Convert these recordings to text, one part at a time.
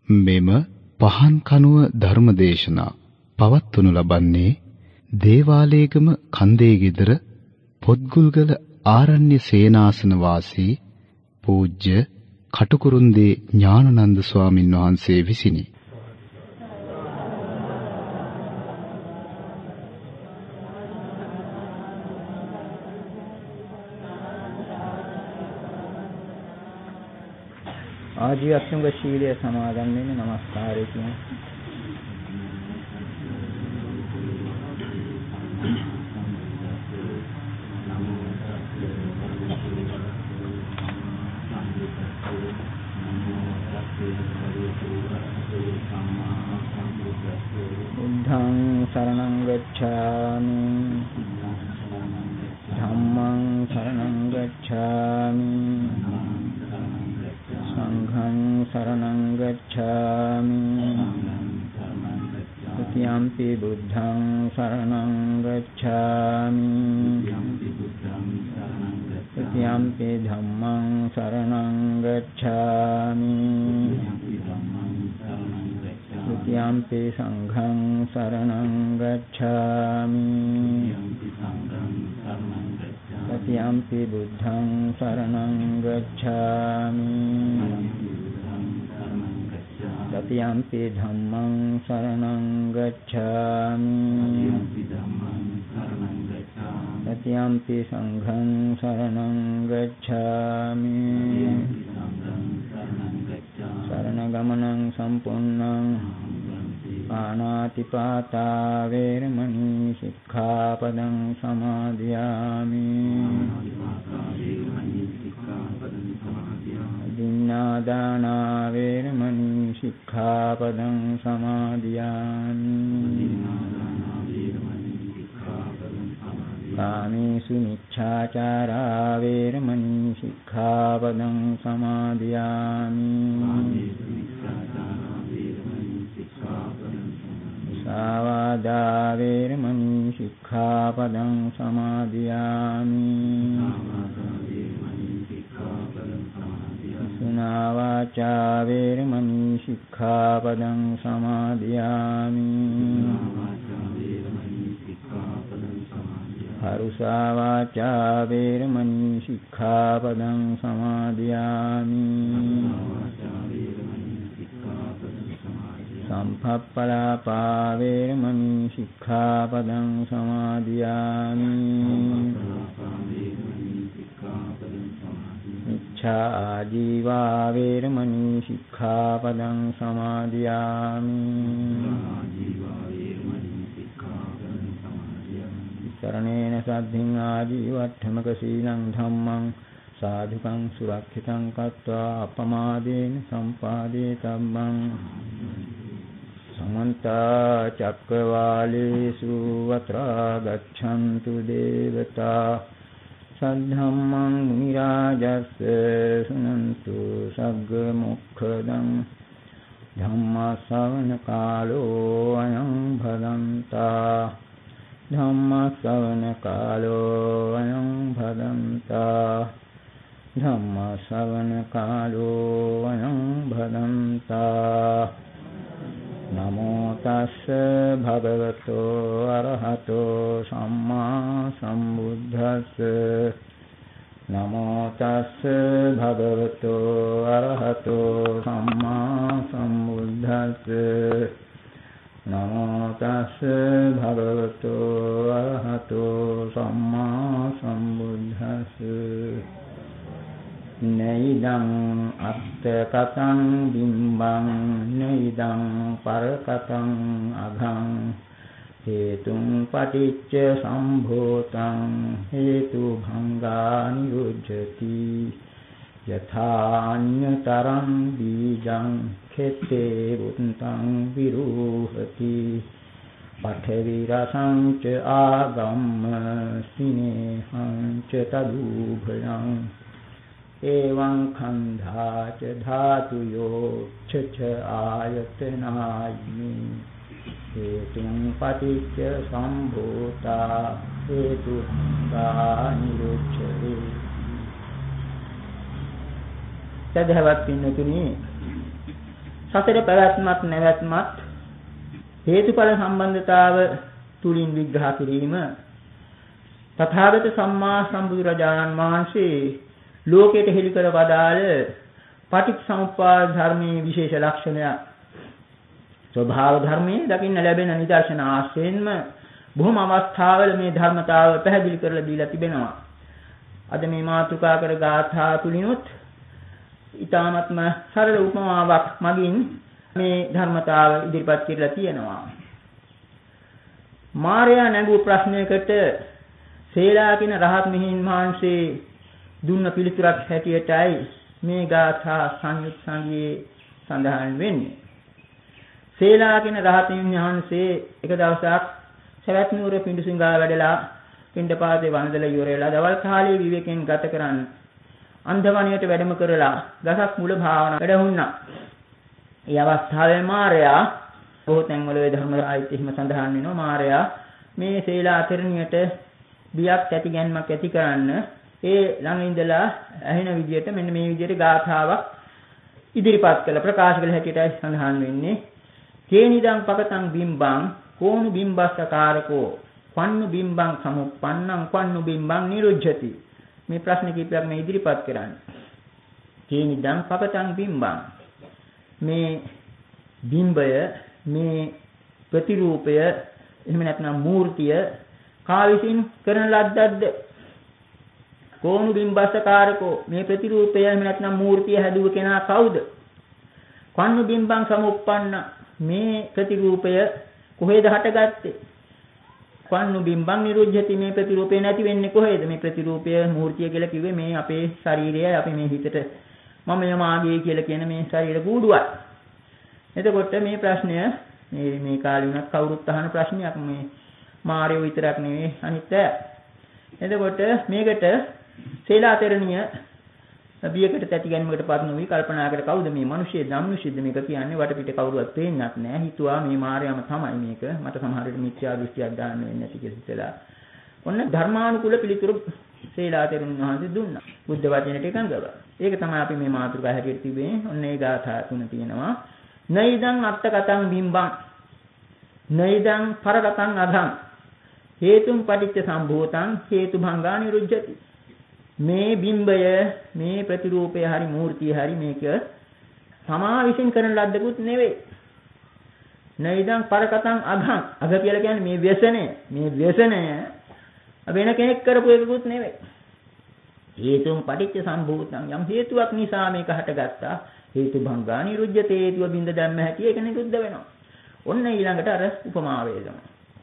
මෙම පහන් කනුව ධර්මදේශනා පවත්වනු ලබන්නේ දේවාලේගම කන්දේ ගෙදර පොත්ගුල්ගල ආරණ්‍ය සේනාසන වාසී පූජ්‍ය කටුකුරුන්දී ඥානানন্দ ස්වාමින් වහන්සේ විසිනි. ආජීවත්වංග ශීලය සමාදන් වෙන්න නමස්කාරය කියන බුද්ධං සරණං ගච්ඡාමි ධම්මං සරණං ගච්ඡාමි සංඝං සරණං ගච්ඡාමි තතියම්පි බුද්ධං සරණං ගච්ඡාමි තතියම්පි ධම්මං සරණං ගච්ඡාමි තතියම්පි සංඝං සරණං ගච්ඡාමි තතියම්පි බුද්ධං සරණං ගච්ඡාමි තතියම්පි ධම්මං සරණං ගච්ඡාමි තතියම්පි සංඝං සරණං ගච්ඡාමි සරණ ගමනං සම්පූර්ණං පාණාතිපාතා වේරමණී සික්ඛාපදං සමාදියාමි දින්නාදානා වේරමණී සික්ඛාපදං සමාදියාමි කාමේසු මිච්ඡාචාරා වේරමණී සික්ඛාපදං සමාදියාමි සාවාදා වේරමණී සික්ඛාපදං සමාදියාමි සුනා වාචා වේරමණී සික්ඛාපදං සමාදියාමි පරුසා වාචා වේරමණී සික්ඛාපදං සමාදියාමි සම්පප්පලාපා වේරමණී සික්ඛාපදං සමාදියාමි මිච්ඡා ආජීවා වේරමණී සික්ඛාපදං සමාදියාමි සරණේන සද්ධින් ආජීවට්ඨමක සීලං ධම්මං සාධුකං සුරක්ෂිතං කତ୍වා අපමාදේන සම්පාදේ තම්මං समन्त चक्रवालेषु अत्रा गच्छन्तु देवता सद्धम्मं मुनिराजस्य शृण्वन्तु सग्मुखदं धम्मश्रवणकालो अयं भदन्ता धम्मश्रवणकालो अयं भदन्ता धम्मश्रवणकालो अयं भदन्ता नमो तस्स भगवतो अरहतो सम्मा सम्बुद्धस्स नमो तस्स भगवतो अरहतो सम्मा सम्बुद्धस्स नमो तस्स भगवतो अरहतो सम्मा सम्बुद्धस्स नैदं अर्थकतं बिम्बं नैदं परकतं अघं हेतुं पटिच्च सम्भूतं हेतुभङ्गा निरुध्यति यथान्यतरं बीजं खेते वृन्तं विरुहति पठविरसं च आगम्य स्नेहं च तदुभयम् एवं खंधा च धातुयो च आयतनायि हेतुं पटिच्च सम्भूता हेतुभङ्गा निरुच्यते तद्भवत् पिන්නතුනි සසර පැවැත්මත් නැවැත්මත් හේතුඵල සම්බන්ධතාව තුලින් විග්‍රහ කිරීම තථාගත සම්මා සම්බුදුරජාණන් වහන්සේ ලෝකයට හෙළි කර වදාළ පටිච්චසමුප්පාද ධර්මයේ විශේෂ ලක්ෂණයක්. ස්වභාව ධර්මයේ දකින්න ලැබෙන නිදර්ශන ආශ්‍රයෙන්ම බොහොම අවස්ථාවල මේ ධර්මතාව පැහැදිලි කරලා දීලා තිබෙනවා. අද මේ මාතෘකා කර ගාථා තුලිනුත් ඊ타ත්ම සරල උපමාවක් මගින් මේ ධර්මතාව ඉදිරිපත් කරලා තියෙනවා. මාර්යා නැගූ ප්‍රශ්නයකට සේලා කියන රහත් මිහින් වහන්සේ දුන්න පිළිතුරක් හැටියටයි මේ ගාථා සංයුත් සංගයේ සඳහන් වෙන්නේ. සේලා කියන රහත් මිහින් වහන්සේ එක දවසක් සවැත් නුවර පිඬුසිඟා වැඩලා පිඬපාතේ වන්දලා ඉවරලා දවල් කාලයේ විවේකයෙන් ගත කරන්න අන්ධවණියට වැඩම කරලා ගසක් මුල භාවනා වැඩහුණා. ඒ අවස්ථාවේ මාර්යා බොහෝ තැන්වල ඒ ධර්ම ආයතෙහිම සඳහන් වෙනවා. මාර්යා මේ සේලා තෙරණියට බියක් ඇති ගැන්මක් ඇති කරන්න ඒ ළඟ ඉඳලා ඇහෙන විදියට මෙන්න මේ විදියට ගාථාවක් ඉදිරිපත් කළ ප්‍රකාශ කළ හැටියට සඳහන් වෙන්නේ. කේනිදං පකතං බිම්බං කෝණු බිම්බස්සකාරකෝ පන්නු බිම්බං සමුප්පන්නං පන්නු බිම්බං නිරුජ්ජති. මේ ප්‍රශ්න කිහිපයක් මේ ඉදිරිපත් කරන්නේ. කේනිදං පකතං බිම්බං මේ බිම්බය මේ ප්‍රතිරූපය එහෙම නැත්නම් මූර්තිය කා විසින් කරන ලද්දක්ද? කෝණු බිම්බස්සකාරකෝ මේ ප්‍රතිරූපය එහෙම නැත්නම් මූර්තිය හැදුව කෙනා කවුද? පන්නු බිම්බං සමුප්පන්න මේ ප්‍රතිරූපය කොහෙද හටගත්තේ? පන්නු බිම්බං නිරුජ්ජති මේ ප්‍රතිරූපේ නැති වෙන්නේ කොහෙද? මේ ප්‍රතිරූපය මූර්තිය කියලා කිව්වේ මේ අපේ ශරීරයයි අපි මේ හිතට මම යමාගේ කියලා කියන මේ ශරීර කූඩුවයි. එතකොට මේ ප්‍රශ්නය මේ කාලේ වුණත් කවුරුත් අහන ප්‍රශ්නයක්. මේ මාර්යෝ විතරක් නෙවෙයි අනිත් අය. එතකොට මේකට සේලා තෙරණිය බියකට තැති ගැනීමකටපත් නොවි කල්පනා කර කවුද මේ මිනිස්සෙ ධම්මිෂිද්ද මේක කියන්නේ වටපිට කවුරුවත් පේන්නත් නැහැ. හිතුවා මේ මාර්යාම තමයි මේක. මට සමහර විට මිත්‍යා දෘෂ්ටියක් දාන්න වෙන්නේ නැති කියලා හිතලා. ඔන්න ධර්මානුකූල පිළිතුරු සේලා තෙරණිය වහන්සේ දුන්නා. බුද්ධ වචනයට එකඟව. ඒක තමයි අපි මේ මාතෘකාව හැටියට තිබෙන්නේ. ඔන්න ඒ ගාථා තුන තියෙනවා. නයිදං අත්තකතං බිම්බං නයිදං පරකතං අධං හේතුම් පටිච්ච සම්භූතං හේතුභංගා නිරුජ්ජති. මේ බිම්බය මේ ප්‍රතිරූපය හරි මූර්තිය හරි මේක තමා විසින් කරන ලද්දකුත් නෙවෙයි. නයිදං පරකතං අධං අග කියලා කියන්නේ මේ ව්‍යසනය වෙන කෙනෙක් කරපු එකකුත් නෙවෙයි. හේතුම් පටිච්ච සම්භූතං යම් හේතුවක් නිසා මේක හටගත්තා. හේතුභංගා නිරුජ්ජති හේතුව බින්ද ධම්ම හැටි ඒක නිරුද්ධ වෙනවා. ඔන්න ඊළඟට අර උපමා වේදම.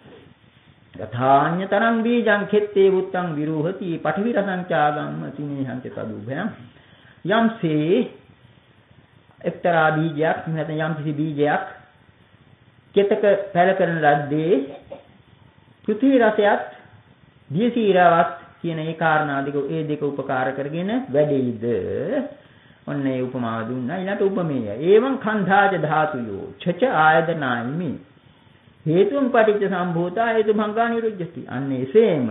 යථාඤ්ඤතරං බීජං කෙත්තේ වුත්තං විරූහති පඨවි රසංචාගම්ම සිනේහං තදුභයං යම්සේ එක්තරා බීජයක් නැත්නම් යම් කිසි බීජයක් කෙතක පැල කරන ලද්දේ පෘථිවි රසයත් දියසීරාවත් කියන ඒ කාරණා දෙක උපකාර කරගෙන වැඩෙයිද? ඔන්න ඒ උපමාව දුන්නා. ඊළඟට උපමේය. ඒවං කන්ධාජ ධාතුයෝ චච ආයතනායිමි හේතුම් පටිච්ච සම්භූතා හේතුභංගා නිරුජ්ජති. අන්න එසේම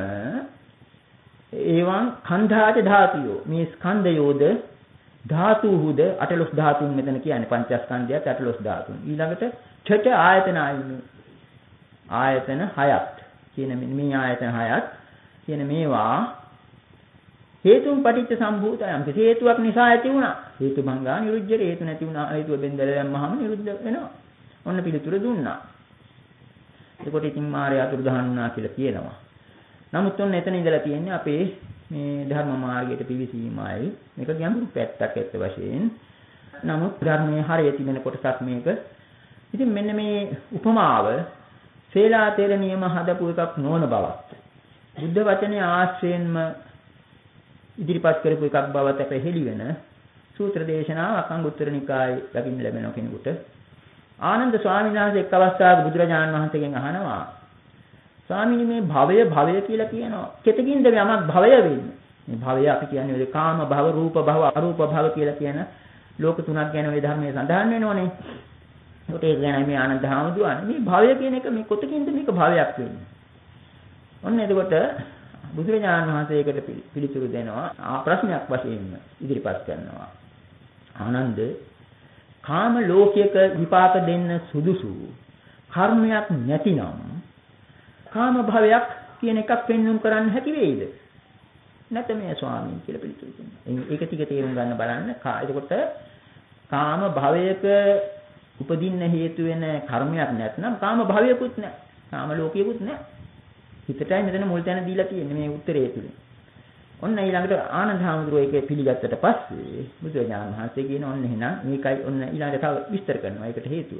ඒවං කන්ධාජ ධාතුයෝ මේ ස්කන්ධයෝද ධාතුහුද අටලොස් ධාතුන් මෙතන කියන්නේ පංචස්කන්ධයත් අටලොස් ධාතුන්. ඊළඟට චච ආයතනායිමි ආයතන හයත් කියන මේ ආයතන හයත් කියන මේවා හේතුම් පටිච්ච සම්භූතයන් හේතුවක් නිසා ඇති වුණා. හේතුභංගා නිරුජ්ජති. හේතු නැති වුණා. හේතුව බෙන්දලා දැම්මහම නිරුද්ධ වෙනවා. ඔන්න පිළිතුර දුන්නා. ඒකට ඉතින් මාර්ය අතුරුදහන් වුණා කියලා කියනවා. නමුත් ඔන්න එතන ඉඳලා තියෙන්නේ අපේ මේ ධර්ම මාර්ගයට පිවිසීමයි. මේක ගැඹුරු පැත්තක් ඇත්ත වශයෙන්. නමුත් ධර්මයේ හරිය තිබෙන කොටසක් මේක. ඉතින් මෙන්න මේ උපමාව සේලා තෙරණියම හදපු එකක් නොවන බවත් බුද්ධ වචනේ ආශ්‍රයෙන්ම ඉදිරිපත් කරපු එකක් බවත් අපේ හෙළි වෙන සූත්‍ර දේශනාවක් අංගුත්තර නිකායේ දකින්න ලැබෙන කෙනෙකුට ආනන්ද ස්වාමීන් වහන්සේ එක් අවස්ථාවක බුදුරජාණන් වහන්සේගෙන් අහනවා ස්වාමීනි මේ භවය කියලා කියනවා කෙතකින්ද යමක් භවය වෙන්නේ? මේ භවය අපි කියන්නේ ඔය කාම භව, රූප භව, අරූප භව කියලා කියන ලෝක තුනක් ගැන ඔය ධර්මයේ සඳහන් වෙනවනේ. ඒකට ඒක ගැන මේ ආනන්ද හාමුදුරුවෝ මේ භවය කියන එක මේ කොතකින්ද මේක භවයක් වෙන්නේ? ඔන්න එතකොට බුදුරජාණන් වහන්සේ ඒකට පිළිතුරු දෙනවා. ප්‍රශ්නයක් වශයෙන් ඉදිරිපත් කරනවා. ආනන්ද කාම ලෝකයක විපාක දෙන්න සුදුසු කර්මයක් නැතිනම් කාම භවයක් කියන එකක් පෙන්වුම් කරන්න හැකි වෙයිද? නැත මේ ස්වාමීන් කියලා පිළිතුරු දුන්නා. ඒක ටික තේරුම් ගන්න බලන්න. එතකොට කාම භවයක උපදින්න හේතු වෙන කර්මයක් නැත්නම් කාම භවයකුත් නැහැ. කාම ලෝකයකුත් නැහැ. හිතටයි මෙතන මුල් තැන දීලා තියෙන්නේ මේ උත්තරේ තුල. ඔන්න ඊළඟට ආනන්ද හාමුදුරුවෝ ඒකේ පිළිගත්තට පස්සේ බුදුරජාණන් වහන්සේ කියන ඔන්න එහෙනම් මේකයි ඔන්න ඊළඟට තව විස්තර කරනවා. ඒකට හේතුව.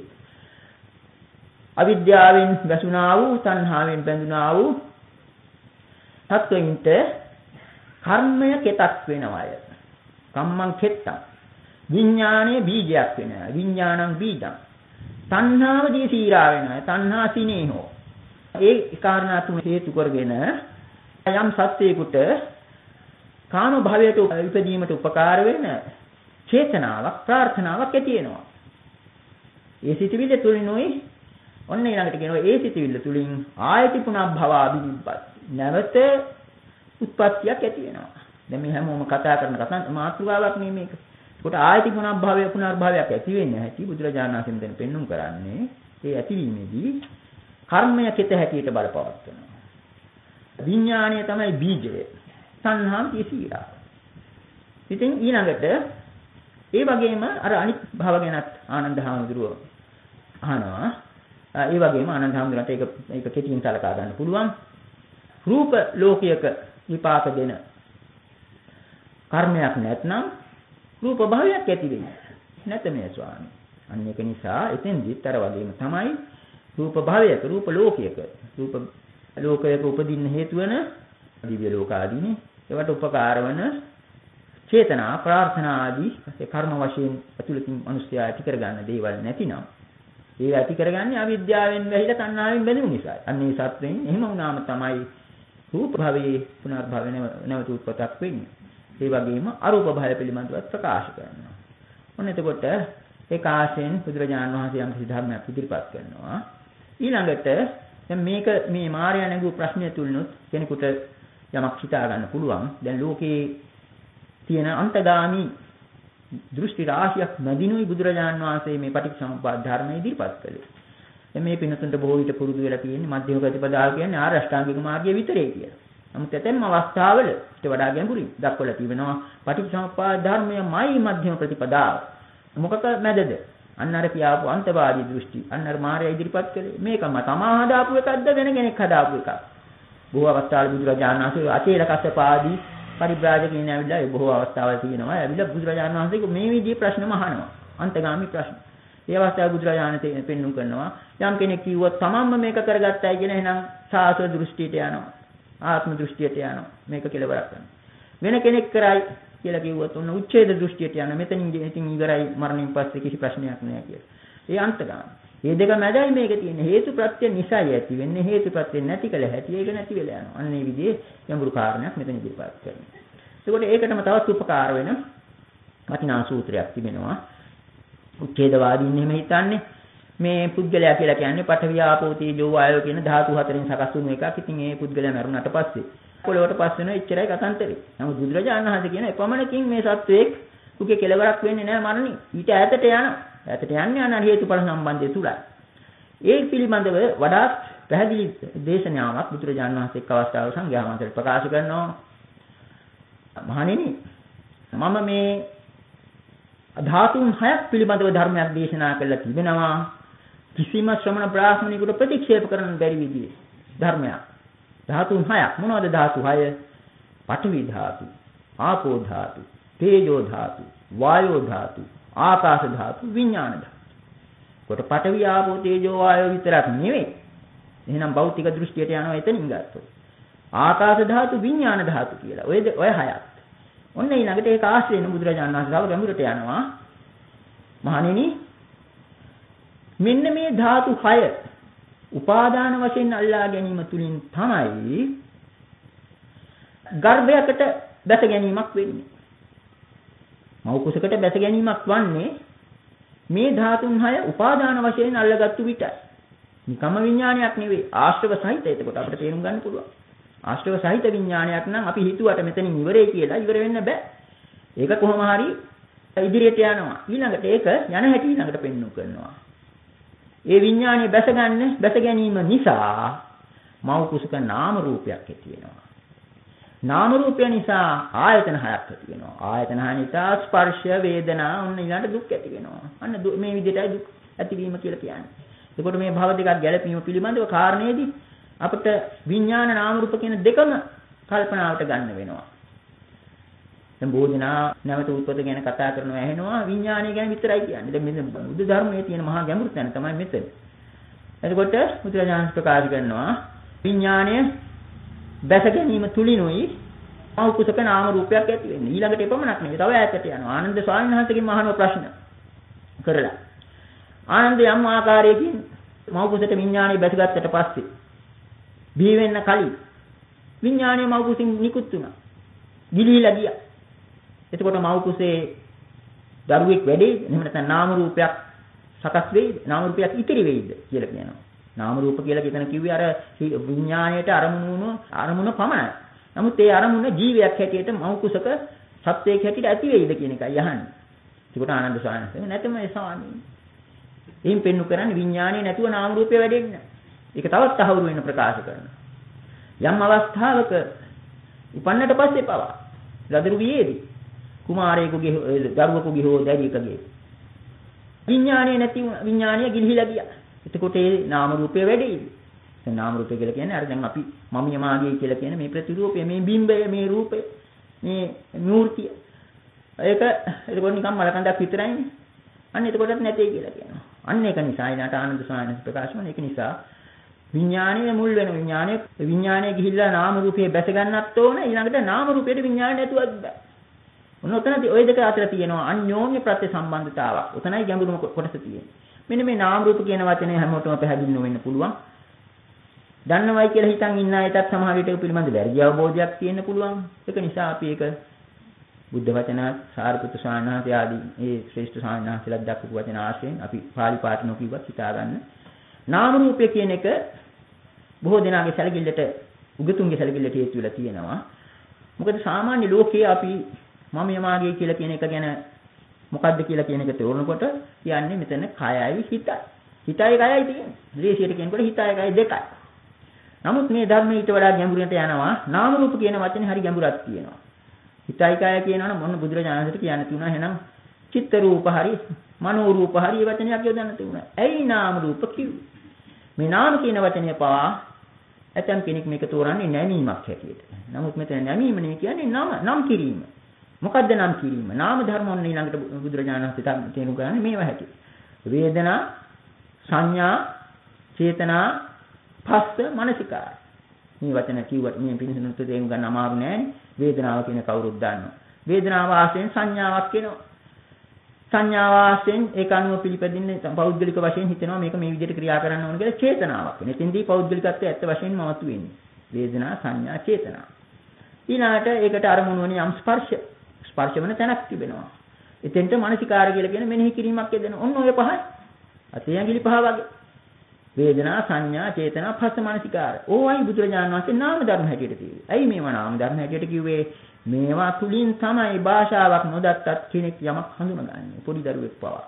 අවිද්‍යාවෙන් වැසුණා වූ තණ්හාවෙන් බැඳුණා වූ තත්වයින්ට කර්මය කෙතක් වෙනවාය. කම්මං කෙත්තං. විඥානයේ බීජයක් වෙනවා. විඥානං බීජං. තණ්හාව දීසීරා වෙනවා. තණ්හා සිනේහෝ. ඒ කාරණා තුන හේතු කරගෙන යම් සත්‍යයකට කාම භවයට ඉපදීමට උපකාර වෙන චේතනාවක් ප්‍රාර්ථනාවක් ඇති වෙනවා. ඒ සිටිවිල්ල තුලිනුයි ඔන්න ඊළඟට කියනවා ඒ සිටිවිල්ල තුලින් ආයති පුනබ්භවාභිනිබ්බත් නැවත උත්පත්තියක් ඇති වෙනවා. දැන් මේ හැමෝම කතා කරන කතා මාතෘකාවක් නේ මේක. ඒකට ආයති පුනර්භවයක් ඇති වෙන්නේ නැති බුදුරජාණන් වහන්සේ දැන් පෙන්눔 කරන්නේ ඒ ඇතිවීමේදී කර්මය කෙත හැටියට බලපවත්වනවා. විඥාණය තමයි බීජය. තණ්හාව කිසිලා. ඉතින් ඊළඟට ඒ වගේම අර අනිත් භව ගැනත් ආනන්ද හාමුදුරුවෝ අහනවා. ඒ වගේම ආනන්ද හාමුදුරුවන්ට ඒක කෙටියෙන් සලකා ගන්න පුළුවන්. රූප ලෝකයක විපාක දෙන කර්මයක් නැත්නම් රූප භවයක් ඇති වෙන්නේ නැත මේ ස්වාමී. අන්න ඒක නිසා එතෙන්දිත් අර වගේම තමයි රූප භවයක රූප ලෝකයක රූප ලෝකයක උපදින්න හේතු වෙන දිව්‍ය ලෝක ආදීනේ ඒවට උපකාර වන චේතනා ප්‍රාර්ථනා ආදී කර්ම වශයෙන් අතුලකින් මිනිස්යා ඇති කරගන්න දේවල් නැතිනම් ඒ ඇති කරගන්නේ අවිද්‍යාවෙන් වැහිලා තණ්හාවෙන් බැඳුණු නිසා. අන්න ඒ සත්‍යයෙන් එහෙම වුණාම තමයි රූප භවයේ පුනර්භව නැවත උත්පතක් වෙන්නේ. ඒ වගේම අරූප භය පිළිබඳව ප්‍රකාශ කරනවා. ඔන්න එතකොට ඒ කාශයෙන් බුදුරජාණන් වහන්සේ යම් කිසි ධර්මයක් ඉදිරිපත් කරනවා. ඊළඟට දැන් මේක මේ මාර්යා නැගූ ප්‍රශ්නය තුලිනුත් කෙනෙකුට යමක් හිතා ගන්න පුළුවන්. දැන් ලෝකේ තියෙන අන්තගාමි දෘෂ්ටි රාශියක් නැදිනුයි බුදුරජාණන් වහන්සේ මේ පටිච්චසමුප්පාද ධර්මය ඉදිරිපත් කළේ. දැන් මේ පිනතුන්ට බොහෝ විට පුරුදු වෙලා තියෙන්නේ මධ්‍යම ප්‍රතිපදාව කියන්නේ ආර්ය අෂ්ටාංගික මාර්ගය විතරේ කියලා. නමුත් ඇතැම් අවස්ථාවල ඊට වඩා ගැඹුරින් දක්වලා තිබෙනවා පටිච්චසමුප්පාද ධර්මයමයි මධ්‍යම ප්‍රතිපදාව. මොකක මැදද? අන්න අර කියාපු අන්තවාදී දෘෂ්ටි අන්න අර මාර්ගය ඉදිරිපත් කළේ. මේකම තමා හදාපු එකක්ද වෙන කෙනෙක් හදාපු එකක්. බොහෝ අවස්ථාවල බුදුරජාණන් වහන්සේ අචේල කස්සපාදී පරිබ්‍රාජකයන් ඇවිල්ලා ඒ බොහෝ අවස්ථාවල් තියෙනවා. ඇවිල්ලා බුදුරජාණන් වහන්සේට මේ විදිහේ ප්‍රශ්නම අහනවා. අන්තගාමී ප්‍රශ්න. ඒ අවස්ථාවේ බුදුරජාණන් වහන්සේ පෙන්වුම් කරනවා යම් කෙනෙක් කිව්වොත් තමන්ම මේක කරගත්තයි කියන එහෙනම් සාසව දෘෂ්ටියට යනවා. ආත්ම දෘෂ්ටියට යනවා. මේක කෙලවරක් කරනවා. වෙන කෙනෙක් කරයි කියලා කිව්වොත් ඔන්න උච්ඡේද දෘෂ්ටියට යනවා. මෙතනින් ඉතින් ඉවරයි මරණයෙන් පස්සේ කිසි ප්‍රශ්නයක් නෑ කියලා. ඒ අන්තගාමී. මේ දෙක මැදයි මේක තියෙන්නේ. හේතු ප්‍රත්‍ය නිසායි ඇති වෙන්නේ. හේතු ප්‍රත්‍ය නැති කළ හැටි ඒක නැති වෙලා යනවා. අන්න ඒ විදිහේ යඹුරු කාරණයක් මෙතන ඉදිරිපත් කරනවා. ඒකට ඒකටම තවත් උපකාර වෙන වටිනා සූත්‍රයක් තිබෙනවා. උච්ඡේදවාදීන් එහෙම හිතන්නේ මේ පුද්ගලයා කියලා කියන්නේ පඨවි ආපෝ තේජෝ වායෝ කියන ධාතු හතරෙන් සකස් වුණු එකක්. ඉතින් මේ පුද්ගලයා මරුණාට පස්සේ පොළොවට පස් වෙන එච්චරයි කතන්තරේ. නමුත් බුදුරජාණන් වහන්සේ කියන එපමණකින් මේ සත්වයක් උගේ කෙලවරක් වෙන්නේ නැහැ මරණි. ඊට ඈතට යනවා. ඈතට යන්නේ අන හේතුඵල සම්බන්ධය තුලයි. ඒ පිළිබඳව වඩාත් පැහැදිලි දේශනාවක් බුදුරජාණන් වහන්සේ එක් අවස්ථාවක සංඝයා වහන්සේට ප්‍රකාශ කරනවා. මහණෙනි මම මේ ධාතුන් 6ක් පිළිබඳව ධර්මයක් දේශනා කළා තිබෙනවා. කිසිම ශ්‍රමණ බ්‍රාහ්මණයෙකුට ප්‍රතික්ෂේප කරන්න බැරි විදිහේ ධර්මයක්. ධාතුන් 6ක්. මොනවද ධාතු 6? පඨවි ධාතු, ආපෝ ධාතු, තේජෝ ධාතු, වායෝ ධාතු, ආකාශ ධාතු, විඥාන ධාතු. කොට පඨවි ආපෝ තේජෝ වායෝ විතරක් නෙවෙයි. එහෙනම් භෞතික දෘෂ්ටියට යනවා එතනින් ගත්තොත්. ආකාශ ධාතු, විඥාන ධාතු කියලා. ඔය හයක්. ඔන්න ඊළඟට ඒක ආශ්‍රයෙන් බුදුරජාණන් වහන්සේ ගාව ගැඹුරට යනවා. මහණෙනි මෙන්න මේ ධාතු 6 උපාදාන වශයෙන් අල්ලා ගැනීම තුලින් තමයි ගර්භයකට දැස ගැනීමක් වෙන්නේ. මව් කුසකට දැස ගැනීමක් වන්නේ මේ ධාතුන් 6 උපාදාන වශයෙන් අල්ලගත්තු විටයි. නිකම්ම විඥානයක් නෙවෙයි ආශ්‍රව සහිත. එතකොට අපිට තේරුම් ගන්න පුළුවන්. ආශ්‍රව සහිත විඥානයක් නම් අපි හිතුවට මෙතනින් ඉවරයි කියලා ඉවර වෙන්න බෑ. ඒක කොහොම හරි ඉදිරියට යනවා. ඊළඟට ඒක යන හැටි ඊළඟට පෙන්වු කරනවා. ඒ විඥානයේ බැස ගැනීම නිසා මව් කුසක නාම රූපයක් ඇති වෙනවා. නාම රූපය නිසා ආයතන හයක් ඇති වෙනවා. ආයතන හය නිසා ස්පර්ශ වේදනා ඔන්න ඊළඟට දුක් ඇති වෙනවා. අන්න මේ විදිහටයි දුක් ඇතිවීම කියලා කියන්නේ. එතකොට මේ භව දෙකක් ගැළපීම පිළිබඳව කාරණේදී අපිට විඥාන නාම රූප කියන දෙකම කල්පනාවට ගන්න වෙනවා. දැන් බොහෝ දෙනා නැවත උත්පත්ති ගැන කතා කරනවා ඇහෙනවා විඥානය ගැන විතරයි කියන්නේ. දැන් මෙන්න බුද්ධ ධර්මයේ තියෙන මහා ගැඹුරු තැන තමයි මෙතන. එතකොට බුදුරජාණන් ප්‍රකාශ කරනවා විඥානය දැස ගැනීම තුලිනුයි මව කුසක නාම රූපයක් ඇති වෙන්නේ. ඊළඟට එපමණක් නෙවෙයි තව ඈතට යනවා. ආනන්ද ස්වාමීන් වහන්සේගෙන් අහන ප්‍රශ්න කරලා. ආනන්ද යම් ආකාරයකින් මව කුසට විඥානය බැසගත්තට පස්සේ බිහි වෙන්න කලින් විඥානය මව කුසින් නිකුත් වුණා. ගිලිහිලා ගියා. එතකොට මව කුසේ දරුවෙක් වැඩේද? එහෙම නැත්නම් නාම රූපයක් සකස් වෙයිද? නාම රූපයක් ඉතිරි වෙයිද කියලා කියනවා. නාම රූප කියලා කියන කිව්වේ අර විඥාණයට අරමුණ පමණයි. නමුත් ඒ අරමුණ ජීවයක් හැටියට මව කුසක සත්වයක් හැටියට ඇති වෙයිද කියන එකයි අහන්නේ. ඒකට ආනන්ද ස්වාමීන් වහන්සේ නැතම ඒ ස්වාමීන්. එයින් පෙන්නු කරන්නේ විඥාණය නැතුව නාම රූපය වැඩෙන්නේ නැහැ. ඒක තවත් අහුරු වෙන ප්‍රකාශ කරනවා. යම් අවස්ථාවක උපන්නට පස්සේ පවා ලදරු වියේදී කුමාරයෙකුගේ දරුවෙකුගේ හෝ දැරියකගේ විඥාණය ගිලිහිලා ගියා. එතකොට ඒ නාම රූපය වැඩියි. දැන් නාම රූපය කියලා කියන්නේ අර දැන් අපි මමිය මාගේ කියලා කියන මේ ප්‍රතිරූපය, මේ බිම්බය, මේ රූපය, මේ මූර්තිය. එතකොට නිකන් මලකඳක් විතරයිනේ. අන්න එතකොටත් නැtei කියලා කියනවා. අන්න ඒක නිසා ඊට ආනන්ද ස්වාමීන් ප්‍රකාශ කරන ඒක නිසා විඥානයේ මුල් වෙන විඥානයේ ගිහිල්ලා නාම රූපයේ බැස ගන්නත් ඕන ඊළඟට නාම රූපයේ විඥානය නැතුවත් බෑ. ඔතනදී ওই දෙක අතර තියෙනවා අන්‍යෝන්‍ය ප්‍රත්‍ය සම්බන්ධතාවක්. ඔතනයි ගැඹුරුම කොටස තියෙන්නේ. මෙන්න මේ නාම රූප කියන වචනේ හැමෝටම පැහැදිලි වෙන්න පුළුවන්. දන්නවයි කියලා හිතන් ඉන්න අයටත් සමහර විට ඒක පිළිබඳ වැරදි අවබෝධයක් තියෙන්න පුළුවන්. ඒක නිසා අපි ඒක බුද්ධ වචන සාරිපුත්‍ර ස්වාමීන් වහන්සේ ආදී මේ ශ්‍රේෂ්ඨ ස්වාමීන් වහන්සේලා දක්වපු වචන ආශ්‍රයෙන් අපි පාලි පාඨ නොකියවත් හිතා ගන්න. නාම රූපය කියන එක බොහෝ දෙනාගේ සැලකිල්ලට උගතුන්ගේ සැලකිල්ලට හේතු වෙලා තියෙනවා. මොකද සාමාන්‍ය ලෝකයේ අපි මම යමාගේ කියලා කියන එක ගැන මොකද්ද කියලා කියන එක තෝරනකොට කියන්නේ මෙතන කයයි හිතයි. හිතයි කයයි තියෙන්නේ. ද්වේෂයට කියනකොට හිතයි කයයි දෙකයි. නමුත් මේ ධර්මයේ ඊට වඩා ගැඹුරට යනවා. නාම රූප කියන වචනේ හරි ගැඹුරක් තියෙනවා. හිතයි කය කියනවනම් මොන බුදුරජාණන්සේට කියන්න තියුණා එහෙනම් චිත්ත රූප හරි මනෝ රූප හරි මේ වචනයක් යොදන්න තියුණා. ඇයි නාම රූප කිව්වේ? මේ නාම කියන වචනය පවා ඇතම් කෙනෙක් මේක තෝරන්නේ නැමීමක් හැටියට. නමුත් මෙතන නැමීම නෙවෙයි කියන්නේ නම් කිරීම. මොකද්ද නම් කිරීම? නාම ධර්ම වල ඊළඟට බුදුරජාණන් වහන්සේ තේරුම් ගන්න මේවා හැටි. වේදනා, සංඥා, චේතනා, පස්ස, මනසිකාර. මේ වචන කිව්වට මේ පිළිසනුත් තේරුම් ගන්න අමාරු නෑනේ. වේදනාව කියන කවුරුත් දන්නවා. වේදනාව ආශ්‍රයෙන් සංඥාවක් එනවා. සංඥාව ආශ්‍රයෙන් ඒක අනුව පිළිපදින්නේ පෞද්ගලික වශයෙන් හිතෙනවා මේක මේ විදිහට ක්‍රියා කරන්න ඕන කියලා චේතනාවක් වෙන. එතෙන්දී පෞද්ගලිකත්වයේ ඇත්ත වශයෙන්ම මතු වෙන්නේ. වේදනා, සංඥා, චේතනා. ඊළාට ඒකට අරමුණු වෙන යම් ස්පර්ශ වෙන තැනක් තිබෙනවා. එතෙන්ට මානසිකාර කියලා කියන මෙනෙහි කිරීමක් යෙදෙනවා. ඔන්න ඔය පහයි. අතේ ඇඟිලි පහ වගේ. වේදනා, සංඥා, චේතනා, පස්ස, මානසිකාර. ඕවයි බුදුරජාණන් වහන්සේ නාම ධර්ම හැටියට කිව්වේ. ඇයි මේවා නාම ධර්ම හැටියට කිව්වේ? මේවා තුලින් තමයි භාෂාවක් නොදත්තත් කෙනෙක් යමක් හඳුනගන්නේ. පොඩි දරුවෙක් පවා.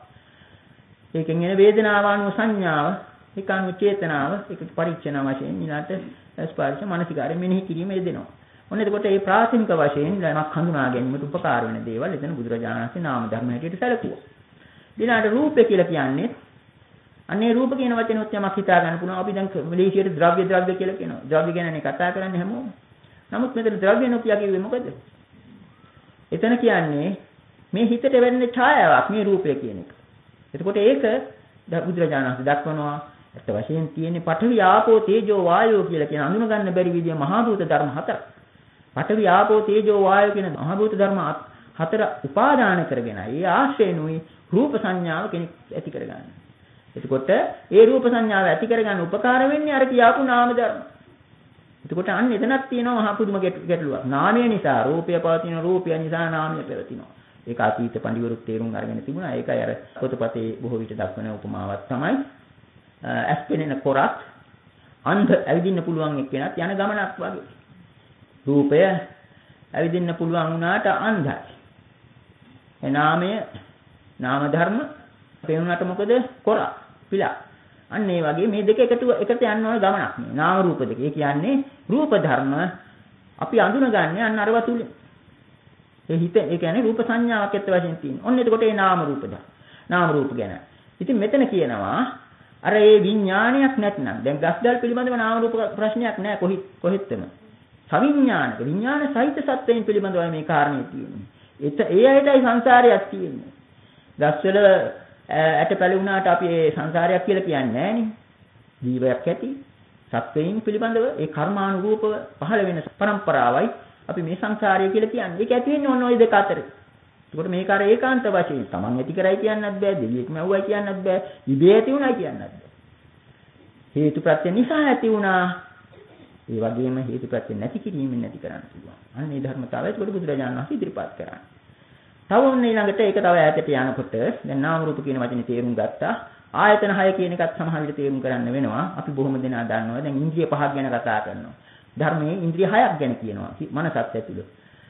ඒකෙන් එන වේදනාව අනුව සංඥාව, ඒක අනුව චේතනාව, ඒක පරිච්ඡේන වශයෙන් ඊළාට ස්පර්ශ, මානසිකාර මෙනෙහි කිරීම යෙදෙනවා. ඔන්න එතකොට මේ ප්‍රාථමික වශයෙන් යමක් හඳුනා ගැනීමට උපකාර වෙන දේවල් එතන බුදුරජාණන් වහන්සේ නාම ධර්ම හැටියට සැලකුවා. ඊළාට රූපය කියලා කියන්නේ අන්නේ රූප කියන වචනොත් යමක් හිතා ගන්න පුළුවන්. අපි දැන් මලේසියාවේ ද්‍රව්‍ය කියලා කියනවා. ද්‍රව්‍ය ගැනනේ කතා කරන්නේ හැමෝම. නමුත් මෙතන ද්‍රව්‍ය නොකිය කිව්වේ මොකද? එතන කියන්නේ මේ හිතට වෙන්නේ ඡායාවක් මේ රූපය කියන එක. එතකොට ඒක බුදුරජාණන් වහන්සේ දක්වනවා ඇත්ත වශයෙන් තියෙන්නේ පඨවි ආපෝ තේජෝ වායෝ කියලා කියන අඳුන ගන්න බැරි විදිය මහා භූත ධර්ම හතරක්. පඨවි ආපෝ තේජෝ වායෝ කියන මහා භූත ධර්ම හතර උපාදාන කරගෙන ඒ ආශ්‍රේණුයි රූප සංඥාව කෙනෙක් ඇති කරගන්නේ. එතකොට ඒ රූප සංඥාව ඇති කරගන්න උපකාර වෙන්නේ අර කියාපු නාම ධර්ම. එතකොට අන්න එතනක් තියෙනවා මහා පුදුම ගැටලුවක්. නාමය නිසා රූපය පවතින, රූපය නිසා නාමය පැවතිනවා. ඒක අතීත පඬිවරුත් තේරුම් අරගෙන තිබුණා. ඒකයි අර පොතපතේ බොහෝ විට දක්වන උපමාවක් තමයි ඇස්පෙනෙන කොරක් අන්ධ ඇවිදින්න පුළුවන් එක්කෙනත් යන ගමනක් වගේ. රූපය ඇවිදින්න පුළුවන් වුණාට අන්ධයි. ඒ නාමය නාම ධර්ම පෙනුනට මොකද කොරා පිලා. අන්න ඒ වගේ මේ දෙක එකට යන්න ඕන ගමනක් මේ නාම රූප දෙක. ඒ කියන්නේ රූප ධර්ම අපි අඳුනගන්නේ අන්න අරව තුල. ඒ කියන්නේ රූප සංඥාවක් ඇත්ත වශයෙන් තියෙන. ඔන්න එතකොට ඒ නාම රූප ධර්ම. නාම රූප ගැන. ඉතින් මෙතන කියනවා අර ඒ විඥානයක් නැත්නම් දැන් ගස්දල් පිළිබඳව නාම රූප ප්‍රශ්නයක් නැහැ කොහෙත්ම. සවිඥානික විඥාන සහිත සත්‍යයෙන් පිළිබඳවයි මේ කාරණේ තියෙන්නේ. ඒ ඇයිටයි සංසාරයක් තියෙන්නේ. ගස්වල ඇට පැලුණාට අපි ඒ සංසාරයක් කියලා කියන්නේ නැහනේ. ජීවයක් ඇති සත්‍යයෙන් පිළිබඳව ඒ කර්මානුරූපව පහළ වෙන પરම්පරාවයි අපි මේ සංසාරය කියලා කියන්නේ. ඒක ඇති වෙන්නේ ඔන්න ඔය දෙක අතර. ඒකට මේක අර ඒකාන්ත වශයෙන් Taman ඇති කරයි කියන්නත් බෑ, දෙවියෙක්ම ඇව්වයි කියන්නත් බෑ, ඉබේ ඇති වුණයි කියන්නත් බෑ. හේතුප්‍රත්‍ය නිසා ඇති වුණා. ඒ වගේම හේතුප්‍රත්‍ය නැති කිරීමෙන් නැති කරන්න පුළුවන්. අන්න මේ ධර්මතාවය ඒකට බුදුරජාණන් වහන්සේ ඉදිරිපත් කරන්නේ. තව ඔන්න ඊළඟට ඒක තව ඈතට යනකොට දැන් නාම රූප කියන වචනේ තේරුම් ගත්තා. ආයතන 6 කියන එකත් සමහර විට තේරුම් කරන්න වෙනවා. අපි බොහොම දෙනා දන්නවා. දැන් ඉන්ද්‍රිය 5ක් ගැන කතා කරනවා. ධර්මයේ ඉන්ද්‍රිය 6ක් ගැන කියනවා. මනසත් ඇතුළේ.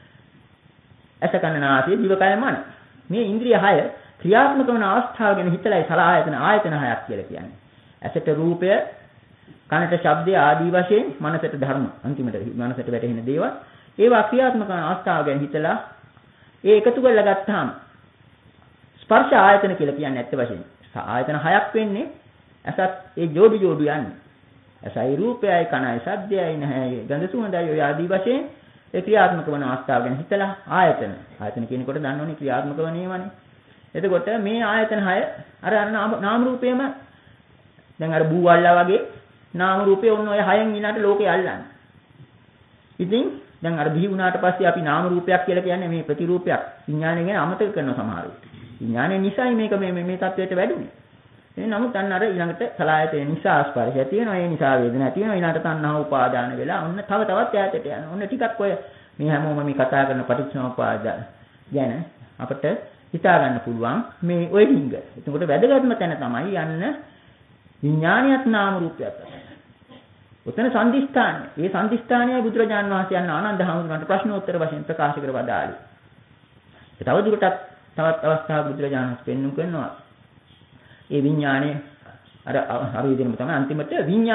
ඇස කන නාසය දිවකය මන. මේ ඉන්ද්‍රිය 6 ක්‍රියාත්මක වන අවස්ථාව ගැන හිතලයි සලආයතන ආයතන 6ක් කියලා කියන්නේ. ඇසට රූපය, කනට ශබ්දය ආදී වශයෙන් මනසට ධර්ම අන්තිමට මනසට වැටෙන දේවල් ඒවා ක්‍රියාත්මක වන අවස්ථාව ගැන හිතලා ඒ එකතු කරලා ගත්තාම ස්පර්ශ ආයතන කියලා කියන්නේ ඇත්ත වශයෙන්. ආයතන 6ක් වෙන්නේ ඇසත් ඒ ජෝඩු යන්නේ. ඇසයි රූපයයි කනයි ශබ්දයයි නැහැයි ගන්ධ සුවඳයි ඔය ආදී වශයෙන් ඒ ක්‍රියාත්මක වන අවස්ථාව ගැන හිතලා ආයතන කියනකොට දන්නවනේ ක්‍රියාත්මක වනේවනේ. එතකොට මේ ආයතන 6 අර නාම රූපේම දැන් අර බූවල්ලා වගේ නාම රූපේ ඔන්න ඔය 6න් ඊළාට ලෝකේ අල්ලන්නේ. ඉතින් දැන් අර බිහි වුණාට පස්සේ අපි නාම රූපයක් කියලා කියන්නේ මේ ප්‍රතිරූපයක්. විඥානය ගැන අමතක කරන සමහරවිට. විඥානය නිසායි මේක මේ තත්වයට වැඩුණේ. නමුත් අන්න අර ඊළඟට සලආයතන නිසා ස්පර්ශය තියෙනවා. ඒ නිසා වේදනාවක් තියෙනවා. ඊළඟට තණ්හා උපාදාන වෙලා ඔන්න තව තවත් ඈතට යනවා. ඔන්න ටිකක් ඔය මේ හැමෝම මේ කතා කරන පටිච්චසමුප්පාද ගැන අපිට හිතා ගන්න පුළුවන් මේ ඔය ඩිංග. එතකොට වැදගත්ම තැන තමයි යන්න විඥානියත් නාම රූපයත්. උතන සම්දිස්ථානය. මේ සම්දිස්ථානයයි බුදුරජාණන් වහන්සේ යන ආනන්ද හාමුදුරන්ට ප්‍රශ්නෝත්තර වශයෙන් ප්‍රකාශ කර වදාළේ. තව දුරටත් තවත් අවස්ථාවක් බුදුරජාණන් වහන්සේ පෙන්වු කරනවා. ඒ විඥානය අර විදිහම තමයි අන්තිමට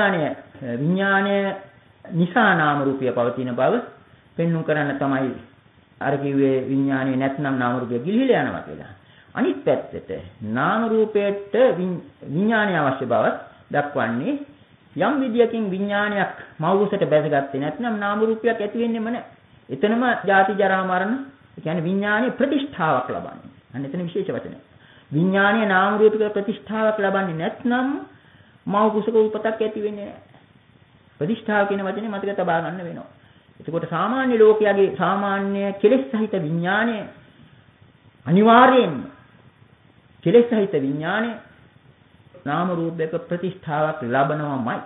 විඥානය නිසා නාම රූපය පවතින බව පෙන්වු කරන්න තමයි අර කිව්වේ විඥානය නැත්නම් නාම රූපය ගිලිහිලා යනවා කියලා. අනිත් පැත්තට නාම රූපයට විඥානය අවශ්‍ය බව දක්වන්නේ යම් විදියකින් විඥානයක් මෞගසට බැසගත්තේ නැත්නම් නාම රූපයක් ඇති වෙන්නේම නැහැ. එතනම ජාති ජරා මරණ කියන්නේ විඥානයේ ප්‍රතිෂ්ඨාවක් ලබන්නේ. අන්න එතන විශේෂ වචනය. විඥානීය නාම රූපික ප්‍රතිෂ්ඨාවක් ලබන්නේ නැත්නම් මව කුසක උපතක් ඇති වෙන්නේ නැහැ. ප්‍රතිෂ්ඨාව කියන වචනේ මතක තබා ගන්න වෙනවා. එතකොට සාමාන්‍ය ලෝකයාගේ සාමාන්‍ය කෙලෙස් සහිත විඥානය අනිවාර්යයෙන්ම කෙලෙස් සහිත විඥානය නාම රූපයක ප්‍රතිෂ්ඨාවක් ලබනවමයි.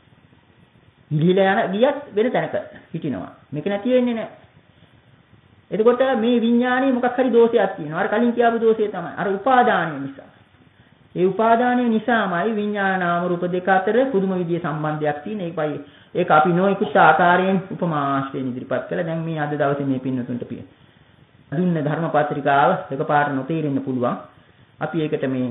ඉහිලා යන ගියත් වෙන තැනක හිටිනවා. මේක නැති වෙන්නේ නැහැ. එතකොට මේ විඥානයේ මොකක් හරි දෝෂයක් තියෙනවා. අර කලින් කියපු දෝෂය තමයි. අර උපාදානය නිසා. ඒ උපාදානය නිසාමයි විඥාන නාම රූප දෙක අතර පුදුම විදිහේ සම්බන්ධයක් තියෙන. ඒක අපි නොයෙකුත් ආකාරයෙන් උපමා ආශ්‍රයෙන් ඉදිරිපත් කළා. දැන් මේ අද දවසේ මේ පින්නතුන්ට දුන්න ධර්මපත්‍රිකාව එකපාරට නොතේරෙන්න පුළුවන්. අපි ඒකට මේ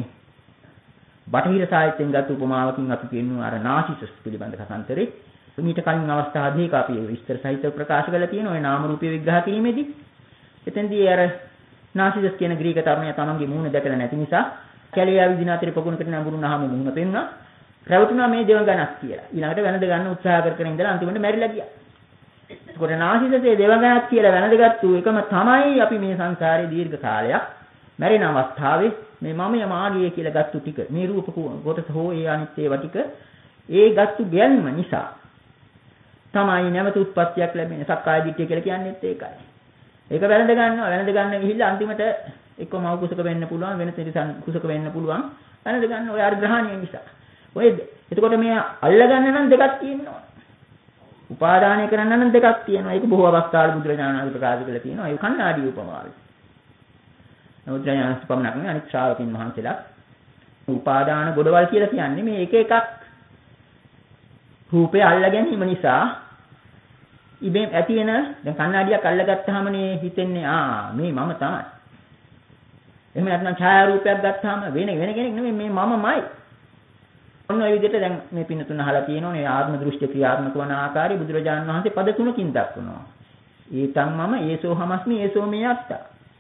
බටහිර සාහිත්‍යයෙන් ගත් උපමාවකින් අපි කියනවා අර නාසිසස් පිළිබඳ කතාන්තරේ. මීට කලින් අවස්ථා දෙකක අපි විස්තර සහිතව ප්‍රකාශ කරලා තියෙනවා. ඒ නාම රූපය විග්‍රහ කිරීමේදී එතෙන්දී අර නාසිසස් කියන ග්‍රීක තරුණයා තමන්ගේ මූණ දැකලා නැති නිසා කැලේ ආවිදින අතරේ පොකුණකට නඹුරුනහම මූණ පෙන්නා. රැවටුණා මේ දෙවඟනක් කියලා. ඊළඟට වැළඳ ගන්න උත්සාහ කර ඉඳලා අන්තිමට මැරිලා ගියා. ඒකට නාසිසසේ දෙවඟනක් කියලා වැළඳගත්තු එකම තමයි අපි මේ සංසාරේ දීර්ඝ කාලයක් මැරෙන අවස්ථාවේ මේ මමය මාගිය කියලා ගත්තු ටික මේ රූප කොටස හෝ ඒ අනිත් ඒවා ටික ඒ ගත්තු ගැන්ම නිසා තමයි නැවත උත්පත්තියක් ලැබෙන්නේ. සක්කාය දිට්ඨිය කියලා කියන්නේත් ඒකයි. ඒක වැළඳ ගන්න ගිහිල්ලා අන්තිමට එක්ක මව කුසක වෙන්න පුළුවන් වෙන තිරසන් කුසක වෙන්න පුළුවන්. වැළඳ ගන්න ඔය අර ග්‍රහණය නිසා. ඔය එතකොට මේ අල්ල ගන්න නම් දෙකක් තියෙනවා. උපාදානය කරන්න නම් දෙකක් තියෙනවා. ඒක බොහෝ අවස්ථාවල බුදුරජාණන් වහන්සේ ප්‍රකාශ කරලා තියෙනවා. ඒ කණ්ණාඩි උපමාවයි. බුදුරජාණන් වහන්සේ පමණක් නෙවෙයි අනිත් ශ්‍රාවකින් වහන්සේලා උපාදාන ගොඩවල් කියලා කියන්නේ මේ එක එකක් රූපය අල්ල ගැනීම නිසා ඉබේම ඇති වෙන දැන් කණ්ණාඩියක් අල්ලගත්තාමනේ හිතෙන්නේ මේ මම තමයි. එහෙම නැත්නම් ඡායාරූපයක් ගත්තාම වෙන කෙනෙක් නෙමෙයි මේ මමමයි. ඔන්න ඔය විදිහට දැන් මේ පින්නතුන් අහලා තියෙනෝනේ ආත්ම දෘෂ්ටි ක්‍රියාත්මක වන ආකාරය බුදුරජාණන් වහන්සේ පද තුනකින් දක්වනවා. ඒතං මම ඒසෝ හමස්මි ඒසෝ මේ අත්තා.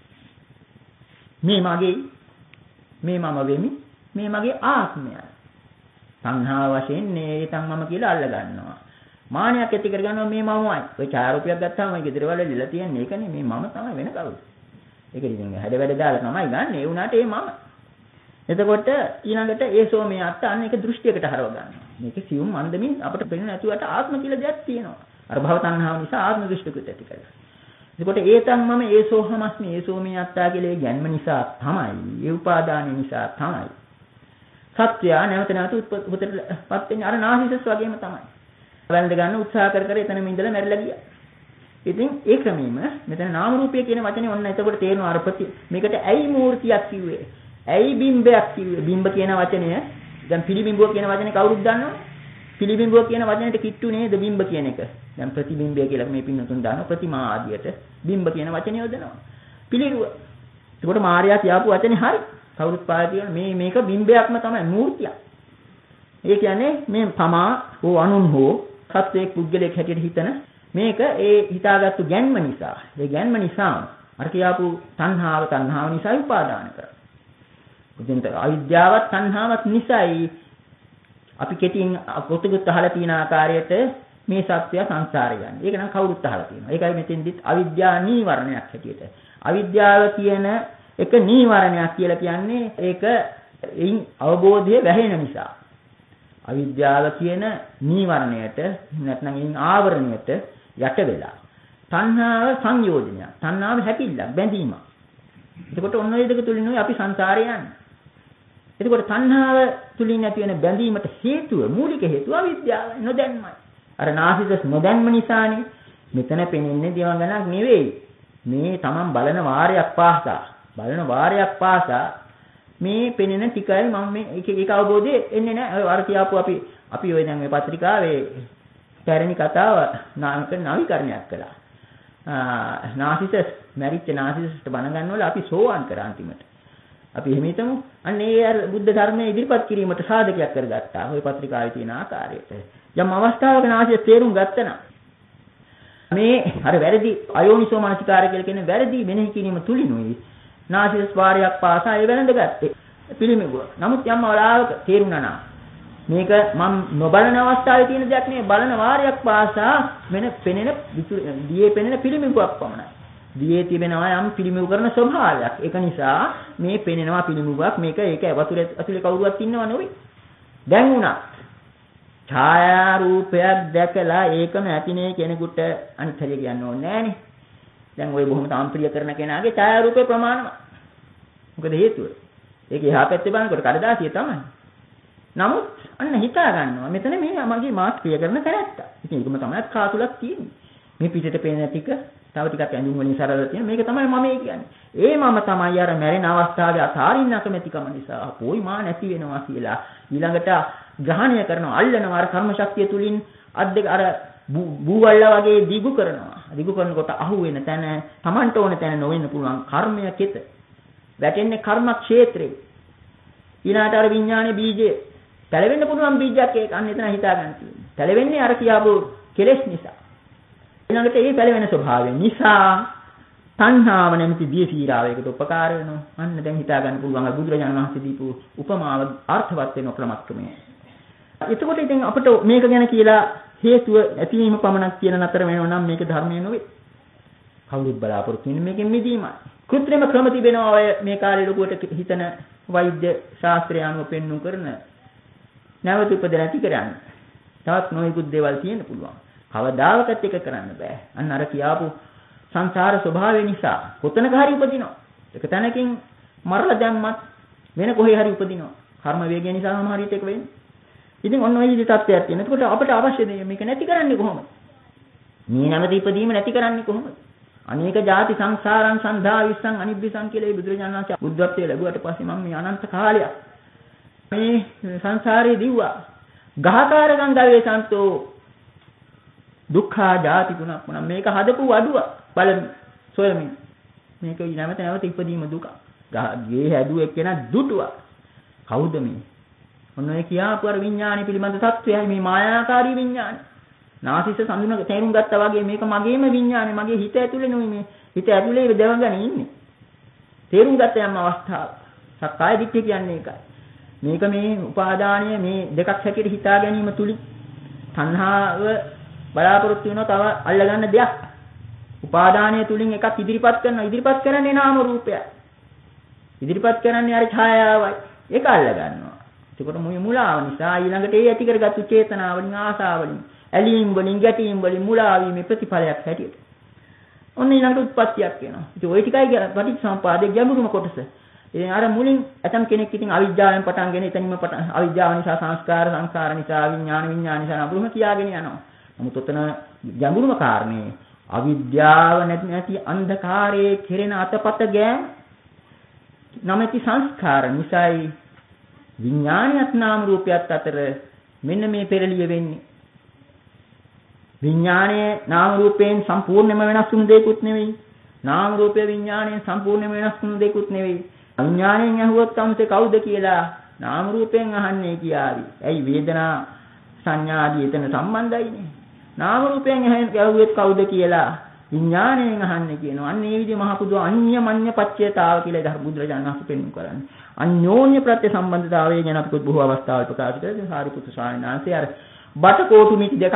මේ මගේ මේ මම වෙමි මේ මගේ ආත්මයයි. සංහා වශයෙන් ඒතං මම කියලා අල්ල ගන්නවා. මානයක් ඇති කරගන්නවා මේ මමයි. ඔය ඡායාරූපයක් ගත්තාම ඔය ගෙදර වල ලියලා තියෙන එකනේ මේ මම තමයි වෙන කවුද? ඒක ඉතින් හැඩ වැඩ දාලා තමයි ගන්න. ඒ වුණාට ඒ මම. එතකොට ඊළඟට ඒසෝ මේ අත්ත අන්න එක දෘෂ්ටියකට හරව ගන්නවා. මේක සියුම් මන්දමින් අපිට පෙනෙන නැතුවට ආත්ම කියලා දෙයක් තියෙනවා. අර භව තණ්හාව නිසා ආත්ම දෘෂ්ටිකුත් ඇති කරගන්නවා. එතකොට ඒතන් මම ඒසෝ හමස්මි ඒසෝ මේ අත්තා කියලා ගැන්ම නිසා තමයි. ඒ උපාදානය නිසා තමයි. සත්‍යය නැවත නැවත උත්පත්තිපත් වෙන්නේ අර නාහිසස් වගේම තමයි. වැළඳ ගන්න උත්සාහ කර එතනම ඉඳලා මැරිලා ගියා. ඉතින් ඒ ක්‍රමෙම මෙතන නාම රූපය කියන වචනේ ඔන්න එතකොට තේරෙනවා අර මේකට ඇයි මූර්තියක් කිව්වේ? ඇයි බිම්බයක් කිව්වේ? බිම්බ කියන වචනය දැන් පිළිබිඹුව කියන වචනේ කවුරුත් දන්නවනේ. පිළිබිඹුව කියන වචනේට කිට්ටු නේද බිම්බ කියන එක. දැන් ප්‍රතිබිම්බය කියලා මේ පින්නතුන් දන්නවා ප්‍රතිමා ආදියට බිම්බ කියන වචනේ යොදනවා. පිළිරුව. එතකොට මාර්යා කියපු වචනේ හරි. කවුරුත් පාවිච්චි කරන මේක බිම්බයක්ම තමයි මූර්තියක්. ඒ කියන්නේ මේ තමා හෝ අනුන් හෝ සත්වයක් පුද්ගලයෙක් හැටියට හිතන මේක ඒ හිතාගත්තු ගැන්ම නිසා. ඒ ගැන්ම නිසා අර කියපු තණ්හාව නිසා උපාදාන කරා. උදෙන්ට අවිද්‍යාවත් තණ්හාවත් නිසායි අපි කෙටින් පොතකට අහලා තියෙන ආකාරයට මේ සත්‍ය සංසාරේ යන්නේ. ඒක නම් කවුරුත් අහලා තියෙනවා. ඒකයි මෙතෙන්දිත් අවිද්‍යා නීවරණයක් හැටියට. අවිද්‍යාව කියන එක නීවරණයක් කියලා කියන්නේ ඒක එයින් අවබෝධය වැහෙන නිසා. අවිද්‍යාව කියන නීවරණයට නැත්නම් එයින් ආවරණයට යට වෙලා. තණ්හාව සංයෝජනය. තණ්හාව හැකිල්ලක් බැඳීමක්. එතකොට ඔන්න ඔය දෙක තුලින් අපි සංසාරේ යන්නේ. එතකොට තණ්හාව තුලින් ඇති වෙන බැඳීමට හේතුව මූලික හේතුව අවිද්‍යාව නොදැන්මයි. අර නාසිකස් නොදැන්ම නිසානේ මෙතන පෙනෙන්නේ දිවංගනක් නෙවෙයි. මේ Taman බලන වාරයක් පාසා මේ පෙනෙන ටිකයි මම මේ ඒක අවබෝධය එන්නේ නැහැ. අර කියාපු අපි ඔය දැන් මේ පත්‍රිකාවේ පැරණි කතාව නවීකරණයක් කළා. නාසිකස් මැරිච්ච නාසිකස්ට බණ ගන්නවල අපි සෝවාන් කරා අන්තිමට. අපි එහෙම හිතමු. අන්න ඒ අර බුද්ධ ධර්මයේ ඉදිරිපත් කිරීමට සාධකයක් කරගත්තා. ওই පත්‍රිකාවේ තියෙන ආකාරයට. යම් අවස්ථාවක නාසිය තේරුම් ගත්තා මේ අර වැරදි අයෝනිසෝ මනසිකාරය කියලා කියන වැරදි මෙනෙහි කිරීම තුලිනුයි නාසිය ස්වාරයක් පාසා ඒ වැළඳගත්තේ. පිළිමෙගුව. නමුත් යම් අවලාවක තේරුණා නා මේක මම නොබලන අවස්ථාවේ තියෙන දෙයක් නෙවෙයි බලන වාරයක් පාසා දියේ පෙනෙන පිළිමෙගුවක් පමණයි. දියේ තිබෙනවා යම් පිළිමෙගු කරන ස්වභාවයක්. ඒක නිසා මේ පෙනෙනවා පිළිමෙගුවක් මේක ඒක වතුරේ ඇතුලේ කවුරුවත් ඉන්නව නෙවෙයි. දැන් උනා ඡායා රූපයක් දැකලා ඒකම ඇතිනේ කෙනෙකුට අනිත් හැටි කියන්න ඕනේ නෑනේ. දැන් ওই බොහොම තාම්ප්‍රිය කරන කෙනාගේ ඡායා රූපේ ප්‍රමාණවත්. මොකද හේතුව? ඒක එහා පැත්තේ බලනකොට කඩදාසිය තමයි. නමුත් අන්න හිතා ගන්නවා මෙතන මේ මගේ මාත් ක්‍රියා කරන තැනත්තා. ඉතින් ඒකම තමයි කාතුලක් තියෙන්නේ. මේ පිටට පේන ටික තව ටිකක් ඇඳුම් වලින් සරලව තියෙන මේක තමයි මම කියන්නේ. ඒ මම තමයි අර මැරෙන අවස්ථාවේ අතාරින්න කැමැතිකම නිසා පොයි මා නැති වෙනවා කියලා ඊළඟට ග්‍රහණය කරනවා අල්ලනවා අර කර්ම ශක්තිය තුලින් අද්දක අර බූවල්ලා වගේ දිගු කරනවා. දිගු කරනකොට අහු වෙන තැන Tamanට ඕන තැන නොවෙන්න පුළුවන් කර්මය කෙත. වැටෙන්නේ කර්ම ක්ෂේත්‍රේ. ඊළාට අර විඥානයේ බීජය පැලවෙන්න පුළුවන් බීජයක් ඒක අන්න එතන හිතා ගන්න තියෙනවා. පැලවෙන්නේ අර කියාපු කෙලෙස් නිසා. ඊළඟට ඒ පැලවෙන ස්වභාවය නිසා තණ්හාව නැමැති දිය සීරාවයකට උපකාර වෙනවා. අන්න දැන් හිතා ගන්න පුළුවන් අර බුදුරජාණන් වහන්සේ දීපු උපමාව අර්ථවත් වෙන ක්‍රමක්‍රමය. එතකොට ඉතින් අපිට මේක ගැන කියලා හේතුව ඇතිවීම පමණක් කියන නතර වෙනව නම් මේක ධර්මය නෙවෙයි. කවුරුත් බලාපොරොත්තු වෙන්නේ මේකෙන් මිදීමයි. කෘත්‍රිම ක්‍රම තිබෙනවා ඔය මේ කාලේ ලොකුවට හිතන වෛද්‍ය ශාස්ත්‍රය අනුව පෙන්වු කරන නැවත උපද නැති කරන්නේ. තවත් නොයෙකුත් දේවල් තියෙන්න පුළුවන්. කවදාකවත් එක කරන්න බෑ. අන්න අර කියාපු සංසාර ස්වභාවය නිසා කොතනක හරි උපදිනවා. එක තැනකින් මරලා දැම්මත් වෙන කොහේ හරි උපදිනවා. කර්ම වේගය නිසා සමහර විට ඒක වෙන්නේ. ඉතින් ඔන්න ඔය විදිහට තත්ත්වයක් තියෙනවා. එතකොට අපිට අවශ්‍ය දේ මේක නැති කරන්නේ කොහොමද? මේ නැමැති ඉපදීම නැති කරන්නේ කොහොමද? අනේක ಜಾති සංසාරං සන්ධා විස්සං අනිබ්බිසං කියලා මේ බුදුරජාණන් වහන්සේ බුද්ධත්වයේ ලැබුවට පස්සේ මම මේ අනන්ත කාලයක් මේ සංසාරේ දිව්වා. ගහකාරකම් ගවේ සන්තෝ දුක්ඛා ಜಾති තුනක් වුණා. මේක හදපු වඩුව බලමු සොයමින්. මේක නැවත ඉපදීම දුක. ගේ හැදුව එක්කෙනා දුටුවා. කවුද මේ? ඔන්න ඔය කියාපු අර විඥානය පිළිබඳ තත්වයයි මේ මායාකාරී විඥානය. නාසිස සඳුන තේරුම් ගත්තා වගේ මේක මගේම විඥානය, මගේ හිත ඇතුලේ නෙවෙයි මේ. හිත ඇතුලේ දෙවඟන ඉන්නේ. තේරුම් ගත්ත යම් අවස්ථාවක්. සක්කාය දිට්ඨිය කියන්නේ ඒකයි. මේක මේ උපාදානය මේ දෙකක් හැටියට හිතා ගැනීම තුලින් තණ්හාව බලාපොරොත්තු වෙනවා තව අල්ලගන්න දෙයක්. උපාදානය තුලින් එකක් ඉදිරිපත් කරනවා. ඉදිරිපත් කරන්නේ නාම රූපය. ඉදිරිපත් කරන්නේ අර ඡායාවයි. ඒක අල්ල ගන්නවා. ඒකට මුලාව නිසා ඊළඟට ඒ ඇති කරගත්තු චේතනාවලින් ආසාවලින් ඇලීම් වලින් ගැටීම් වලින් මුලා වීමේ ප්‍රතිඵලයක් හැටියට. ඔන්න ඊළඟට උත්පත්තියක් වෙනවා. ඉතින් ওই ටිකයි පටිච්චසමුපාදයේ ගැඹුරුම කොටස. ඉතින් අර මුලින් ඇතම් කෙනෙක් ඉතින් අවිජ්ජාවෙන් පටන්ගෙන එතනින්ම අවිජ්ජාව නිසා සංස්කාර, සංස්කාර නිසා විඥාන, විඥාන නිසා නබුරුම කියාගෙන යනවා. නමුත් ඔතන ගැඹුරුම කාරණේ අවිද්‍යාව නැති අන්ධකාරයේ කෙරෙන අතපත ගෑම් නැමැති සංස්කාර නිසායි විඥානියත් නාම රූපයත් අතර මෙන්න මේ පෙරලිය වෙන්නේ. විඥානයේ නාම රූපයෙන් සම්පූර්ණයෙන්ම වෙනස් වුණු දෙයක්ුත් නෙවෙයි. නාම රූපය විඥාණයෙන් සම්පූර්ණයෙන්ම වෙනස් වුණු දෙයක්ුත් නෙවෙයි. විඥාණයෙන් අහුවත් අම්සේ කවුද කියලා නාම රූපයෙන් අහන්නේ කියාවි. ඇයි වේදනා සංඥා ආදී එතන සම්බන්ධයිනේ. නාම රූපයෙන් අහුවෙත් කවුද කියලා විඥාණයෙන් අහන්නේ කියනවා. අන්න ඒ විදිහ මහ පුදු අඤ්ඤමඤ්ඤ පච්චේතාව කියලා ධර්ම බුදුරජාණන් වහන්සේ පෙන්වු කරන්නේ. අන්‍යෝන්‍ය ප්‍රත්‍ය සම්බන්ධතාවය ගැන අපි බොහෝ අවස්ථාවල ප්‍රකාශ කරලා සාරිපුත්‍ර ස්වාමීන් වහන්සේ අර බටකොටු මිටි දෙකක්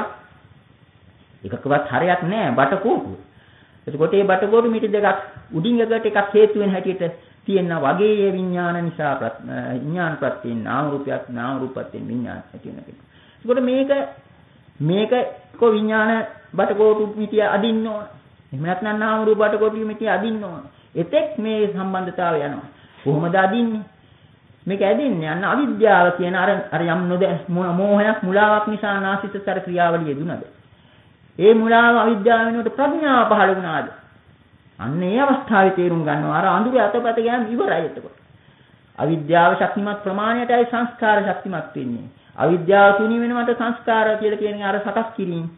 එකකවත් හරයක් නැහැ බටකොටු. එතකොට මේ බටකොටු මිටි දෙකක් උඩින් එකට එකක් හේතු වෙන හැටියට තියෙනා වගේ මේ විඥාන නිසා විඥාන ප්‍රත්‍යයෙන් නාම රූපයක් නාම රූපයෙන් විඥාන ඇති වෙනවා. එතකොට මේක කො විඥාන බටකොටු මිටිය අදින්න ඕන. එහෙම නැත්නම් නාම රූප බටකොටු මිටිය අදින්න ඕන. එතෙක් මේ සම්බන්ධතාවය යනවා. කොහොමද අදින්නේ? මේක ඇදින්නේ අන්න අවිද්‍යාව කියන අර යම් මෝහයක් මුලාවක් නිසා නාසිතතර ක්‍රියාවලිය දුනද? ඒ මුලාව අවිද්‍යාව වෙනුවට ප්‍රඥාව පහළ වුණාද? අන්න ඒ අවස්ථාවේ තේරුම් ගන්නවා අර අඳුරේ අතපත ගෑම ඉවරයි එතකොට. අවිද්‍යාව ශක්තිමත් ප්‍රමාණයටයි සංස්කාර ශක්තිමත් වෙන්නේ. අවිද්‍යාව තුනී වෙනවට සංස්කාර කියලා කියන්නේ අර සකස්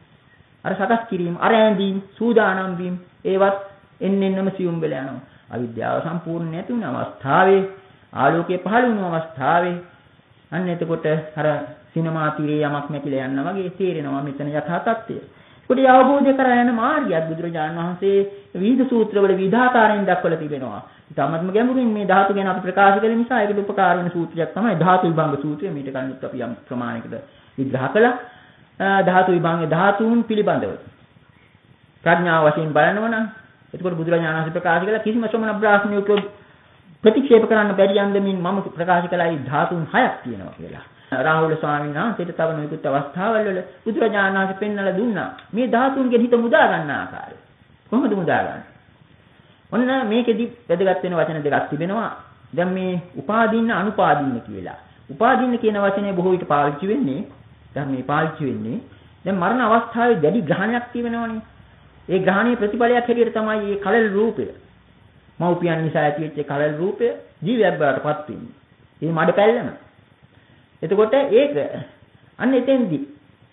කිරීම, අර ඇඳීම්, සූදානම් වීම ඒවත් එන්නෙන්නම සියුම් වෙලා යනවා. අවිද්‍යාව සම්පූර්ණ නැති වුණ අවස්ථාවේ ආලෝකයේ පහළ වුණු අවස්ථාවේ අන්න එතකොට අර සිනමා තිරේ යමක් නැතිලා යනවා වගේ තේරෙනවා මෙතන යථා තත්ත්වය. ඒකට අවබෝධ කරගෙන යන මාර්ගයක් බුදුරජාණන් වහන්සේ විවිධ සූත්‍රවල විවිධාකාරයෙන් දක්වලා තිබෙනවා. ඊටමත්ම ගැඹුරින් මේ ධාතු ගැන අපි ප්‍රකාශ කළ නිසා ඒකට උපකාර වෙන සූත්‍රයක් තමයි ධාතු විභංග සූත්‍රය. මේක කලින් අපි යම් ප්‍රමාණයකට විග්‍රහ කළා. ධාතු විභංග ධාතුන් පිළිබඳව ප්‍රඥාව වශයෙන් බලනවා නම් එතකොට බුදුරජාණන් වහන්සේ ප්‍රකාශ කළා කිසිම ශ්‍රමණ බ්‍රාහ්මණයෙකු ප්‍රතික්ෂේප කරන්න බැරි යන්දමින් මම ප්‍රකාශ කළා මේ ධාතුන් 6ක් තියෙනවා කියලා. රාහුල ස්වාමීන් වහන්සේට තව නොයෙකුත් අවස්ථාවල් වල බුදුරජාණන් වහන්සේ පෙන්වලා දුන්නා මේ ධාතුන්ගේ හිත මුදා ගන්න ආකාරය. කොහොමද මුදා ගන්නේ? ඔන්න මේකෙදි වැදගත් වෙන වචන දෙකක් තිබෙනවා. දැන් මේ උපාදීන අනුපාදීන කියලා. උපාදීන කියන වචනේ බොහෝ විට පාවිච්චි වෙන්නේ ධර්මයේ පාවිච්චි වෙන්නේ දැන් මරණ අවස්ථාවේ දැඩි ග්‍රහණයක් තියෙනවනේ. ඒ ග්‍රහණයේ ප්‍රතිඵලයක් හැටියට තමයි මේ කලල් රූපය. මෞපියන් නිසා ඇතිවෙච්ච කලල් රූපය ජීවියක් බවට පත් වෙන්නේ. මේ මඩ පැල්ලම. එතකොට ඒක අන්න එතෙන්දී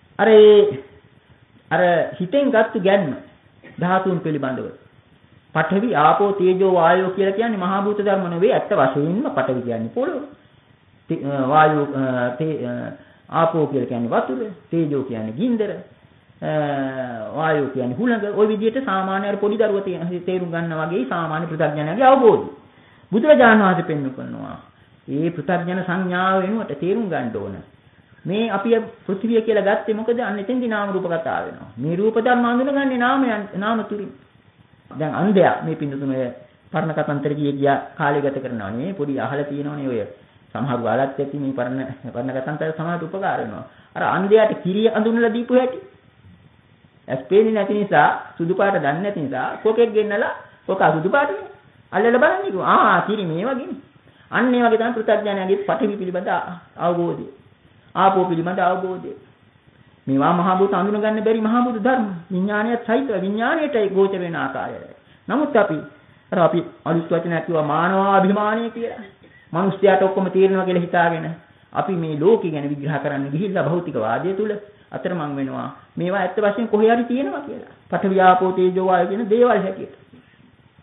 අර හිතෙන් ගත්තු ගැන්ම ධාතුන් පිළිබඳව පඨවි ආපෝ තේජෝ වායෝ කියලා කියන්නේ මහා භූත ධර්ම නෙවෙයි ඇත්ත වශයෙන්ම පඨවි කියන්නේ පොළොව. වායෝ ආපෝ කියලා කියන්නේ වතුර, තේජෝ කියන්නේ ගින්දර, වායෝ කියන්නේ හුළඟ. ওই විදිහට සාමාන්‍ය අර පොඩි දරුවා තේරුම් ගන්නා වගේ සාමාන්‍ය පෘථග්ජනයාගේ අවබෝධය. බුදුරජාණන් වහන්සේ පෙන්වු කරනවා. මේ පෘථග්ජන සංඥාව වෙනුවට තේරුම් ගන්න ඕන. මේ අපි පෘථිවිය කියලා ගත්තේ මොකද? අන්න එතෙන්දී නාම රූප කතාව වෙනවා. මේ රූප ධර්ම හඳුනගන්නේ නාම තුලින්. දැන් අන්ධයා මේ පින්නතුන ඔය පරණ කතන්තර ගියා කාලය ගත කරනවා නේ. පොඩි අහලා තියෙනවනේ ඔය සමහර වලත් ඇති මේ පරණ කතන්තර සමාජයට උපකාර වෙනවා. අර අන්ධයාට කිරිය අඳුනලා දීපු හැටි. ඇස් පේන්නේ නැති නිසා සුදු පාට දන්නේ නැති නිසා කොකෙක් ගෙන්නලා කොක සුදු පාටනේ. අල්ලලා බලන්නේ කිව්වා කිරි මේ වගේනේ. අන්න ඒ වගේ තමයි පෘථග්ජනයාගේ පඨවි පිළිබඳ අවබෝධය. ආපෝ පිළිබඳ අවබෝධය. මේවා මහා භූත අඳුන ගන්න බැරි මහා භූත ධර්ම. විඥානයත් සහිත විඥාණයටයි ගෝචර වෙන ආකාරයයි. නමුත් අපි අලුත් වචනයක් කිව්වා මානවාභිමානය කියලා. මිනිස්යාට ඔක්කොම තීරණවා කියලා හිතාගෙන අපි මේ ලෝකෙ ගැන විග්‍රහ කරන්න ගිහිල්ලා භෞතික වාදය තුල අතරමං වෙනවා. මේවා ඇත්ත වශයෙන් කොහේ හරි තියෙනවා කියලා. පඨවි ආපෝ තේජෝ වායෝ කියන දේවල් හැටියට.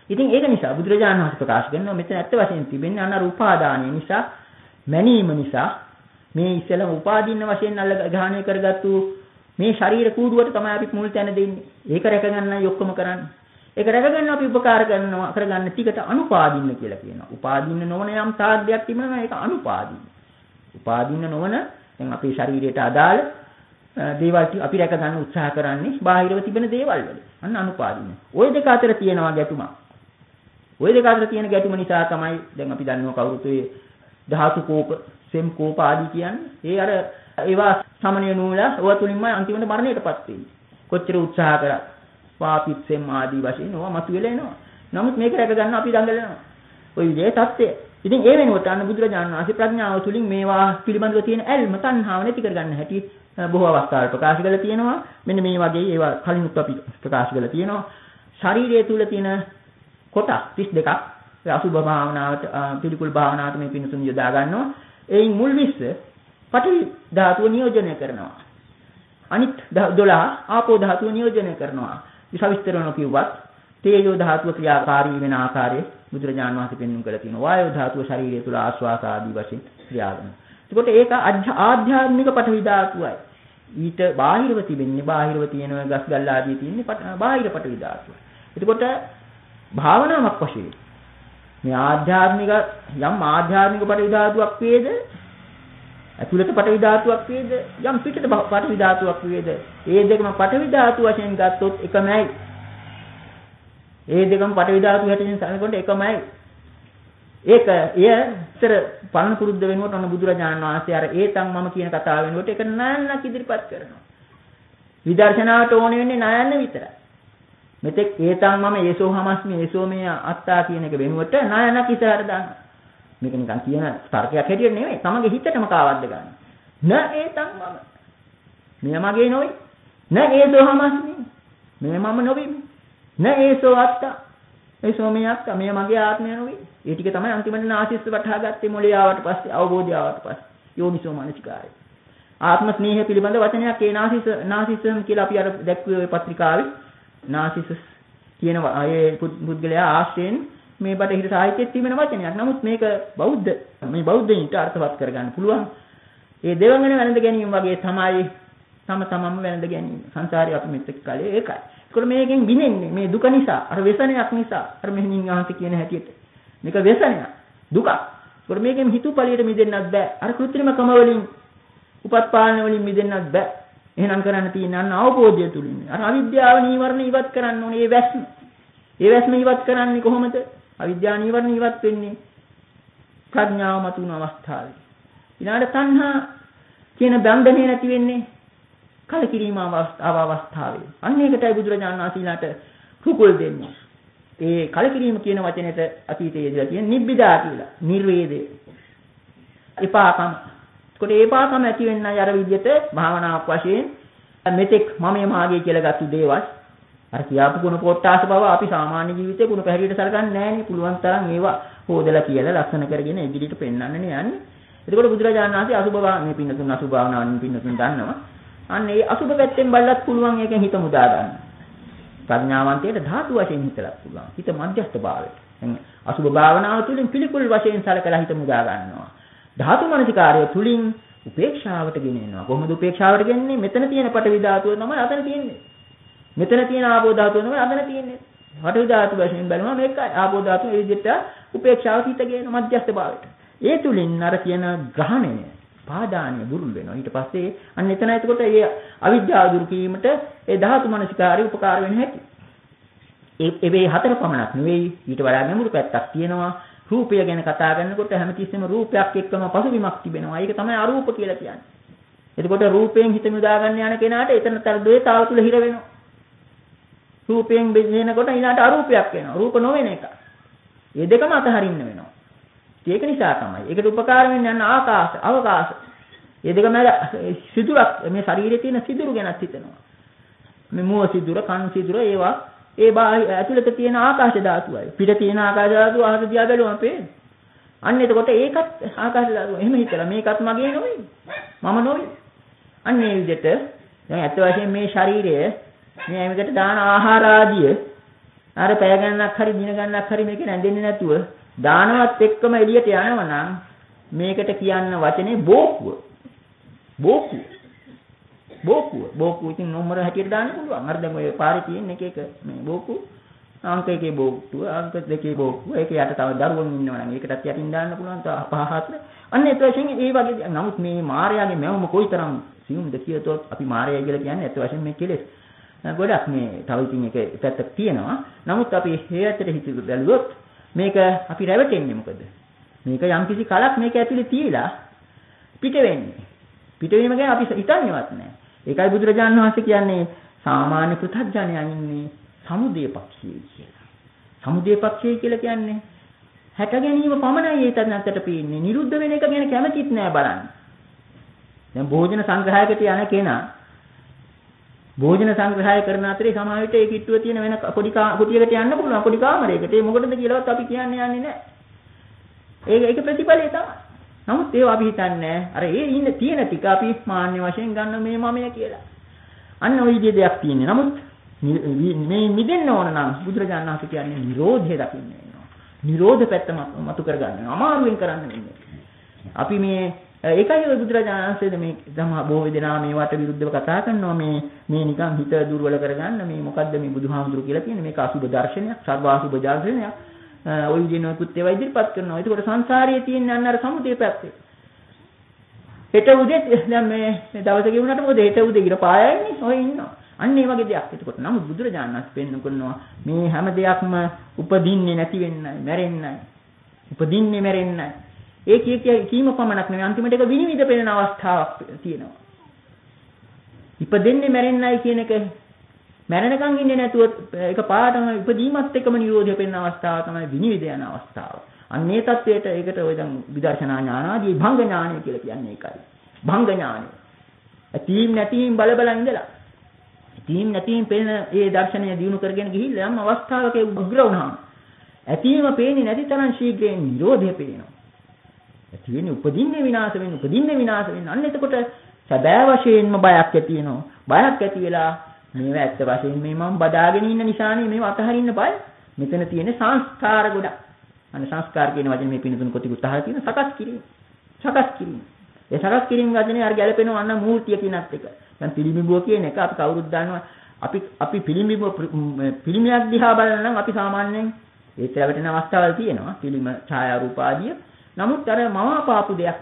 ඉතින් ඒක නිසා බුදුරජාණන් වහන්සේ ප්‍රකාශ කරනවා මෙතන ඇත්ත වශයෙන් තිබෙන්නේ අන්න උපාදානය නිසා, මැනීම නිසා මේ ඉස්සෙල්ලා උපාදීන වශයෙන් අල්ල ග්‍රහණය කරගත්තු මේ ශරීර කූඩුවට තමයි අපි මුල් තැන දෙන්නේ. ඒක රැකගන්නයි ඔක්කොම කරන්නේ. ඒක රැකගන්න අපි උපකාර කරනවා කරගන්න ටිකට අනුපාදින්න කියලා කියනවා. උපාදින්න නොවන යම් තාග්ගයක් තිබෙනවා ඒක අනුපාදින්න. උපාදින්න නොවන දැන් අපේ ශරීරයට අදාළ දේවල් අපි රැක ගන්න උත්සාහ කරන්නේ බාහිරව තිබෙන දේවල් වල. අන්න අනුපාදින්න. ওই දෙක අතර තියෙනවා ගැටුමක්. ওই දෙක අතර තියෙන ගැටුම නිසා තමයි දැන් අපි දන්නවා කවුරුත් ඔය ධාතු කෝප, සෙම් කෝප ආදී කියන්නේ. ඒ අර ඒවා සමනය නූලා ඔය තුලින්ම අන්තිමට මරණයටපත් වෙන්නේ. කොච්චර උත්සාහ කරා පාපිත් සෙම් ආදී වශයෙන් ඕවා මතුවෙලා එනවා. නමුත් මේක රැක ගන්න අපි දඟලනවා. ওই විදිහේ தත්ත්වය. ඉතින් ඒ වෙනුවට අන්න බුදුරජාණන් වහන්සේ ප්‍රඥාව තුලින් මේවා පිළිබඳව තියෙන ඇල්ම තණ්හාව නැති කරගන්න හැටි බොහෝ අවස්ථාවල ප්‍රකාශ කරලා තියෙනවා. මෙන්න මේ වගේ ඒවා කලිනුත් අපි ප්‍රකාශ කරලා තියෙනවා. ශරීරය තුල තියෙන කොටස් 32ක් අසුභ භාවනාවට පිළිකුල් භාවනාවට මේ පිණුසුන් යොදා ගන්නවා. එයින් මුල් 20 පඨවි ධාතුව නියෝජනය කරනවා. අනිත් 12 ආපෝ ධාතුව නියෝජනය කරනවා. විසවිස්තරණ කිව්වත් තේජෝ ධාතුව ක්‍රියාකාරී වෙන ආකාරය බුදුරජාණන් වහන්සේ පෙන්වුම් කරලා තියෙනවා. වායෝ ධාතුව ශරීරය තුල ආශ්වාස ආදී වශයෙන් ක්‍රියා කරනවා. එතකොට ඒක ආධ්‍යාත්මික පඨවි ධාතුවයි. ඊට බාහිරව තිබෙන්නේ බාහිරව තියෙන ගස් ගල් ආදී තියෙන්නේ බාහිර පඨවි ධාතුව. එතකොට භාවනාවක් වශයෙන් මේ ආධ්‍යාත්මික යම් ආධ්‍යාත්මික පඨවි ධාතුවක් වේද ඇතුළත පඨවි ධාතුවක් වේද යම් පිටත පඨවි ධාතුවක් වේද ඒ දෙකම පඨවි ධාතු වශයෙන් ගත්තොත් එකමයි. ඒ දෙකම පඨවි ධාතු හැටින් සැලකුවොත් එකමයි. ඒක එයතර පරණ පුරුද්ද වෙනුවට ඔන්න බුදුරජාණන් වහන්සේ අර ඒතන් මම කියන කතාව වෙනුවට ඒක නායන්නක් ඉදිරිපත් කරනවා. විදර්ශනාවට ඕනේ වෙන්නේ නායන්න විතරයි. මෙතෙක් ඒතන් මම ඒසෝ හමස්මි ඒසෝ මේ අත්තා කියන එක වෙනුවට නායන්නක් ඉස්සරහට දානවා. මේක නිකන් කියන තර්කයක් හැටියට නෙවෙයි. තමගේ හිතටම කාවද්ද ගන්න. න ඒතන් මම. මෙය මගේ නොවේ. න ඒසෝ හමස්මි. මෙය මම නොවේ. න ඒසෝ අත්තා. ඒසෝ මේ අත්තා මෙය මගේ ආත්මය නොවේ. ඒ ටික තමයි අන්තිමට නාසිස්ස වටහා ගත්තේ මොළේ ආවට පස්සේ අවබෝධය ආවට පස්සේ යෝනිසෝ මනසිකාරය. ආත්ම ස්නේහය පිළිබඳ වචනයක් ඒ නාසිසම් කියලා අපි අර දැක්වේ ඔය පත්‍රිකාවේ නාසිසස් කියන ඒ පුද්ගලයා ආශ්‍රයෙන් මේ බටහිර සාහිත්‍යයේ තිබෙන වචනයක්. නමුත් මේක බෞද්ධයින්ට අර්ථවත් කරගන්න පුළුවන්. ඒ දෙවඟන වැළඳ ගැනීම වගේ තමයි තම තමන්ම වැළඳ ගැනීම. සංසාරේ අපි මෙතෙක් කලේ ඒකයි. ඒකෝර මේකෙන් බිනෙන්නේ මේ දුක නිසා, අර व्यसනයක් නිසා, අර මෙහිණින් ආන්ති කියන හැටියට. මේක व्यसනයක්, දුකක්. ඒකෝර මේකෙන් හිතුපලියට මිදෙන්නත් බෑ. අර කෘත්‍රිම කම වලින්, උපත්පාලන වලින් මිදෙන්නත් බෑ. එහෙනම් කරන්න තියෙන අන්න අවබෝධය තුලින්. අර අවිද්‍යාව නීවරණ ඉවත් කරන්න ඕනේ. ඒ වැස්ම. ඒ වැස්ම ඉවත් කරන්නේ කොහොමද? අවිද්‍යාව නීවරණ ඉවත් වෙන්නේ ප්‍රඥාව මතුන අවස්ථාවේ. ඊළඟට තණ්හා කියන බන්ධනේ නැති වෙන්නේ කලකිරීම අවස්ථාවේ. අන්න ඒකටයි බුදුරජාණන් වහන්සේ ඊළාට කුකුල් දෙන්නේ. ඒ කලකිරීම කියන වචනෙට අතීතයේදී තියෙන නිබ්බිදා කියලා. නිර්වේදය. එපාකම. ඒකට ඒපාකම ඇති වෙන්නයි අර විදිහට භාවනාවක් වශයෙන් මෙතෙක් මමයේ මාගේ කියලා ගත්තු දේවල් අර කියාපු ගුණ කොටාස බව අපි සාමාන්‍ය ජීවිතේ ගුණ පැහැදිලිට සලකන්නේ නැහැ නේ. පුළුවන් තරම් ඒවා හොදලා කියලා ලක්ෂණ කරගෙන ඉදිරියට පෙන්වන්නනේ යන්නේ. එතකොට බුදුරජාණන් වහන්සේ අසුභ භාවනාවේ පින්නතුන් අසුභ භාවනාවෙන් පින්නතුන් දන්නවා. අන්න ඒ අසුභ පැත්තෙන් බලලත් පුළුවන් ඒකෙන් හිත මුදා ගන්න. ප්‍රඥාවන්තයට ධාතු වශයෙන් හිතලත් පුළුවන්. හිත මධ්‍යස්ථ භාවයට. දැන් අසුභ භාවනාව තුළින් පිළිකුල් වශයෙන් සලකලා හිත මුදා ගන්නවා. ධාතු මනසිකාරය තුළින් උපේක්ෂාවට ගෙනෙනවා. කොහොමද උපේක්ෂාවට ගෙනෙන්නේ? මෙතන තියෙන පඨවි ධාතුව තමයි අතන තියෙන්නේ. මෙතන තියෙන ආපෝ ධාතුව තමයි අතන තියෙන්නේ. පඨවි ධාතුව වශයෙන් බලනවා මේක ආපෝ ධාතුව ඒ විදිහට උපේක්ෂාවට හිත ගෙන මධ්‍යස්ථ භාවයට. ඒ තුලින් අර කියන ග්‍රහණය පාදානිය බුරුල් වෙනවා. ඊට පස්සේ අන්න එතන එතකොට ඒ අවිද්‍යාව දුරු කිරීමට ඒ ධාතු මනසිකාරය උපකාර වෙන හැටි. ඒ හතර පමණක් නෙවෙයි ඊට වඩා ගැඹුරු පැත්තක් තියෙනවා. රූපය ගැන කතා කරනකොට හැමතිස්සෙම රූපයක් එක්කම පසුබිමක් තිබෙනවා. ඒක තමයි අරූප කියලා කියන්නේ. එතකොට රූපයෙන් හිත මුදා ගන්න යන කෙනාට එතනතර ද්වේතාව තුල හිර වෙනවා. රූපයෙන් බෙදෙනකොට ඊළාට අරූපයක් වෙනවා. රූප නොවන එක. මේ දෙකම අතහරින්න වෙනවා. ඒක නිසා තමයි. ඒකට උපකාර වෙන්නේ යන ආකාශ, අවකාශ. මේ දෙක මැද සිදුරක් මේ ශරීරයේ තියෙන සිදුරු ගැනත් හිතනවා. මේ මුව සිදුර, කන් සිදුර ඒවා ඒ ඇතුළත තියෙන ආකාශ ධාතුවයි. පිට තියෙන ආකාශ ධාතුව අහස දිහා බැලුවම පේන්නේ. අන්න එතකොට ඒකත් ආකාශ ධාතුව. එහෙම හිතලා මේකත් මගේ නෙවෙයි. මම නෙවෙයි. අන්න ඒ විදිහට දැන් ඇත්ත වශයෙන් මේ ශරීරය මේ මේකට දාන ආහාර ආදිය අර පැය ගණනක් හරි දින ගණනක් හරි මේක නැඳෙන්නේ නැතුව දානවත් එක්කම එළියට යනවා නම් මේකට කියන්න වචනේ බෝකුව. බෝකුව ඉතින් නම්බර හැටියට දාන්න පුළුවන්. අර දැන් ඔය පාරේ තියෙන එක මේ බෝකුව අංක 1 බෝකුව අංක 2 බෝකුව ඒක යට තව දරුවෝ ඉන්නවා නම් ඒකටත් යටින් දාන්න පුළුවන්. තව 5 4 අන්න ඒ වශයෙන් ඒ වගේ නමුත් මේ මායාවේ මැවුම කොයිතරම් සියුම්ද කියතොත් අපි මායя කියලා කියන්නේ ඇත්ත වශයෙන්ම මේ කෙලෙස් ගොඩක් මේ තව ඉතින් එක පැත්තක් තියෙනවා. නමුත් අපි හේයතට හිතුව බැලුවොත් මේක අපි රැවටෙන්නේ මොකද? මේක යම්කිසි කලක් මේක ඇතුලේ තියලා පිට වෙන්නේ. පිට වීම ගැන අපි හිතන්නේවත් නැහැ. ඒකයි බුදුරජාණන් වහන්සේ කියන්නේ සාමාන්‍ය පෘථග්ජනයා ඉන්නේ සමුදය පක්ෂයේ කියලා. සමුදය පක්ෂයේ කියලා කියන්නේ හැට ගැනීම පමණයි ඒ තැනකට පේන්නේ. නිරුද්ධ වෙන එක ගැන කැමතිත් නෑ බලන්න. දැන් භෝජන සංග්‍රහයකට යන කෙනා භෝජන සංග්‍රහය කරන අතරේ සමහර විට ඒ කිට්ටුව තියෙන වෙන පොඩි කුටියකට යන්න පුළුවන් පොඩි කාමරයකට. ඒ මොකටද කියලාවත් අපි කියන්නේ යන්නේ නැහැ. ඒක ප්‍රතිඵලය තමයි. නමුත් ඒව අපි හිතන්නේ අර ඒ ඉන්න තියෙන ටික අපි මාන්‍ය වශයෙන් ගන්න මේ මමය කියලා. අන්න ওই විදිහේ දෙයක් තියෙන්නේ. නමුත් මේ මිදෙන්න ඕන නම් බුදුරජාණන් වහන්සේ කියන්නේ නිරෝධය දකින්න වෙනවා. නිරෝධ පැත්ත මතු කරගන්න. අමාරුවෙන් කරන්න වෙන්නේ. අපි මේ ඒකයි ඔය බුදුරජාණන් වහන්සේ මේ ධම්ම බොහෝ දෙනා මේවට විරුද්ධව කතා කරනවා මේ නිකන් හිත දුර්වල කරගන්න මේ මොකද්ද මේ බුදුහාමුදුරු කියලා කියන්නේ මේක අසුබ දර්ශනයක් සර්වාසුබ දර්ශනයක් ඔය විදිහට ඒවා ඉදිරිපත් කරනවා. ඒකට සංසාරයේ තියෙන අන්න අර සමුදේ පැත්තේ. හෙට උදේ දැන් මේ දවසේ ගෙවුනට මොකද හෙට උදේ ඉර පායන්නේ ඔය ඉන්නවා. අන්න ඒ වගේ දෙයක්. එතකොට නමුත් බුදුරජාණන් වහන්සේ පෙන්වන කරනවා මේ හැම දෙයක්ම උපදින්නේ නැති වෙන්නයි, මැරෙන්නයි. උපදින්නේ මැරෙන්නයි. ඒ කීම පමණක් නෙවෙයි අන්තිමට ඒක විනිවිද පෙනෙන අවස්ථාවක් තියෙනවා. ඉපදෙන්නේ මැරෙන්නයි කියන එක මැරෙනකන් ඉන්නේ නැතුව ඒක පාඩම ඉපදීමත් එක්කම නිරෝධය පෙනෙන අවස්ථාව තමයි විනිවිද යන අවස්ථාව. අන්න ඒ தത്വයට ඒකට ඔය දැන් විදර්ශනා ඥාන ආදී භංග ඥානය කියලා කියන්නේ ඒකයි. භංග ඥානය. ඇතීම් නැතීම් බල බල ඉඳලා. ඇතීම් නැතීම් පෙනෙන ඒ දර්ශනය දිනු කරගෙන ගිහිල්ලා යම් අවස්ථාවක උග්‍ර වුණාම ඇතීම පේන්නේ නැති තරම් ශීඝ්‍රයෙන් නිරෝධය පේනවා. ඇති වෙන්නේ උපදින්නේ විනාශ වෙන්නේ. අන්න එතකොට සැබෑ වශයෙන්ම බයක් ඇති වෙනවා. බයක් ඇති වෙලා මේවා ඇත්ත වශයෙන් මේ මම බදාගෙන ඉන්න නිසානේ මේව අතහරින්න බය. මෙතන තියෙන සංස්කාර ගොඩක්. අන්න සංස්කාර කියන වචනේ මේ පිළිතුරු කොටිකුත් අහලා තියෙන සකස් කිරීම. ඒ සකස් කිරීම වචනේ අර ගැලපෙනවා අන්න මූර්තිය කියනත් එක. දැන් පිළිඹුව කියන එක අපි කවුරුත් දන්නවා. අපි පිළිමයක් දිහා බලන නම් අපි සාමාන්‍යයෙන් ඒත් රැවටෙන අවස්ථාවල් තියෙනවා. පිළිම ඡායා රූප ආදිය. නමුත් අර මවාපාපු දෙයක්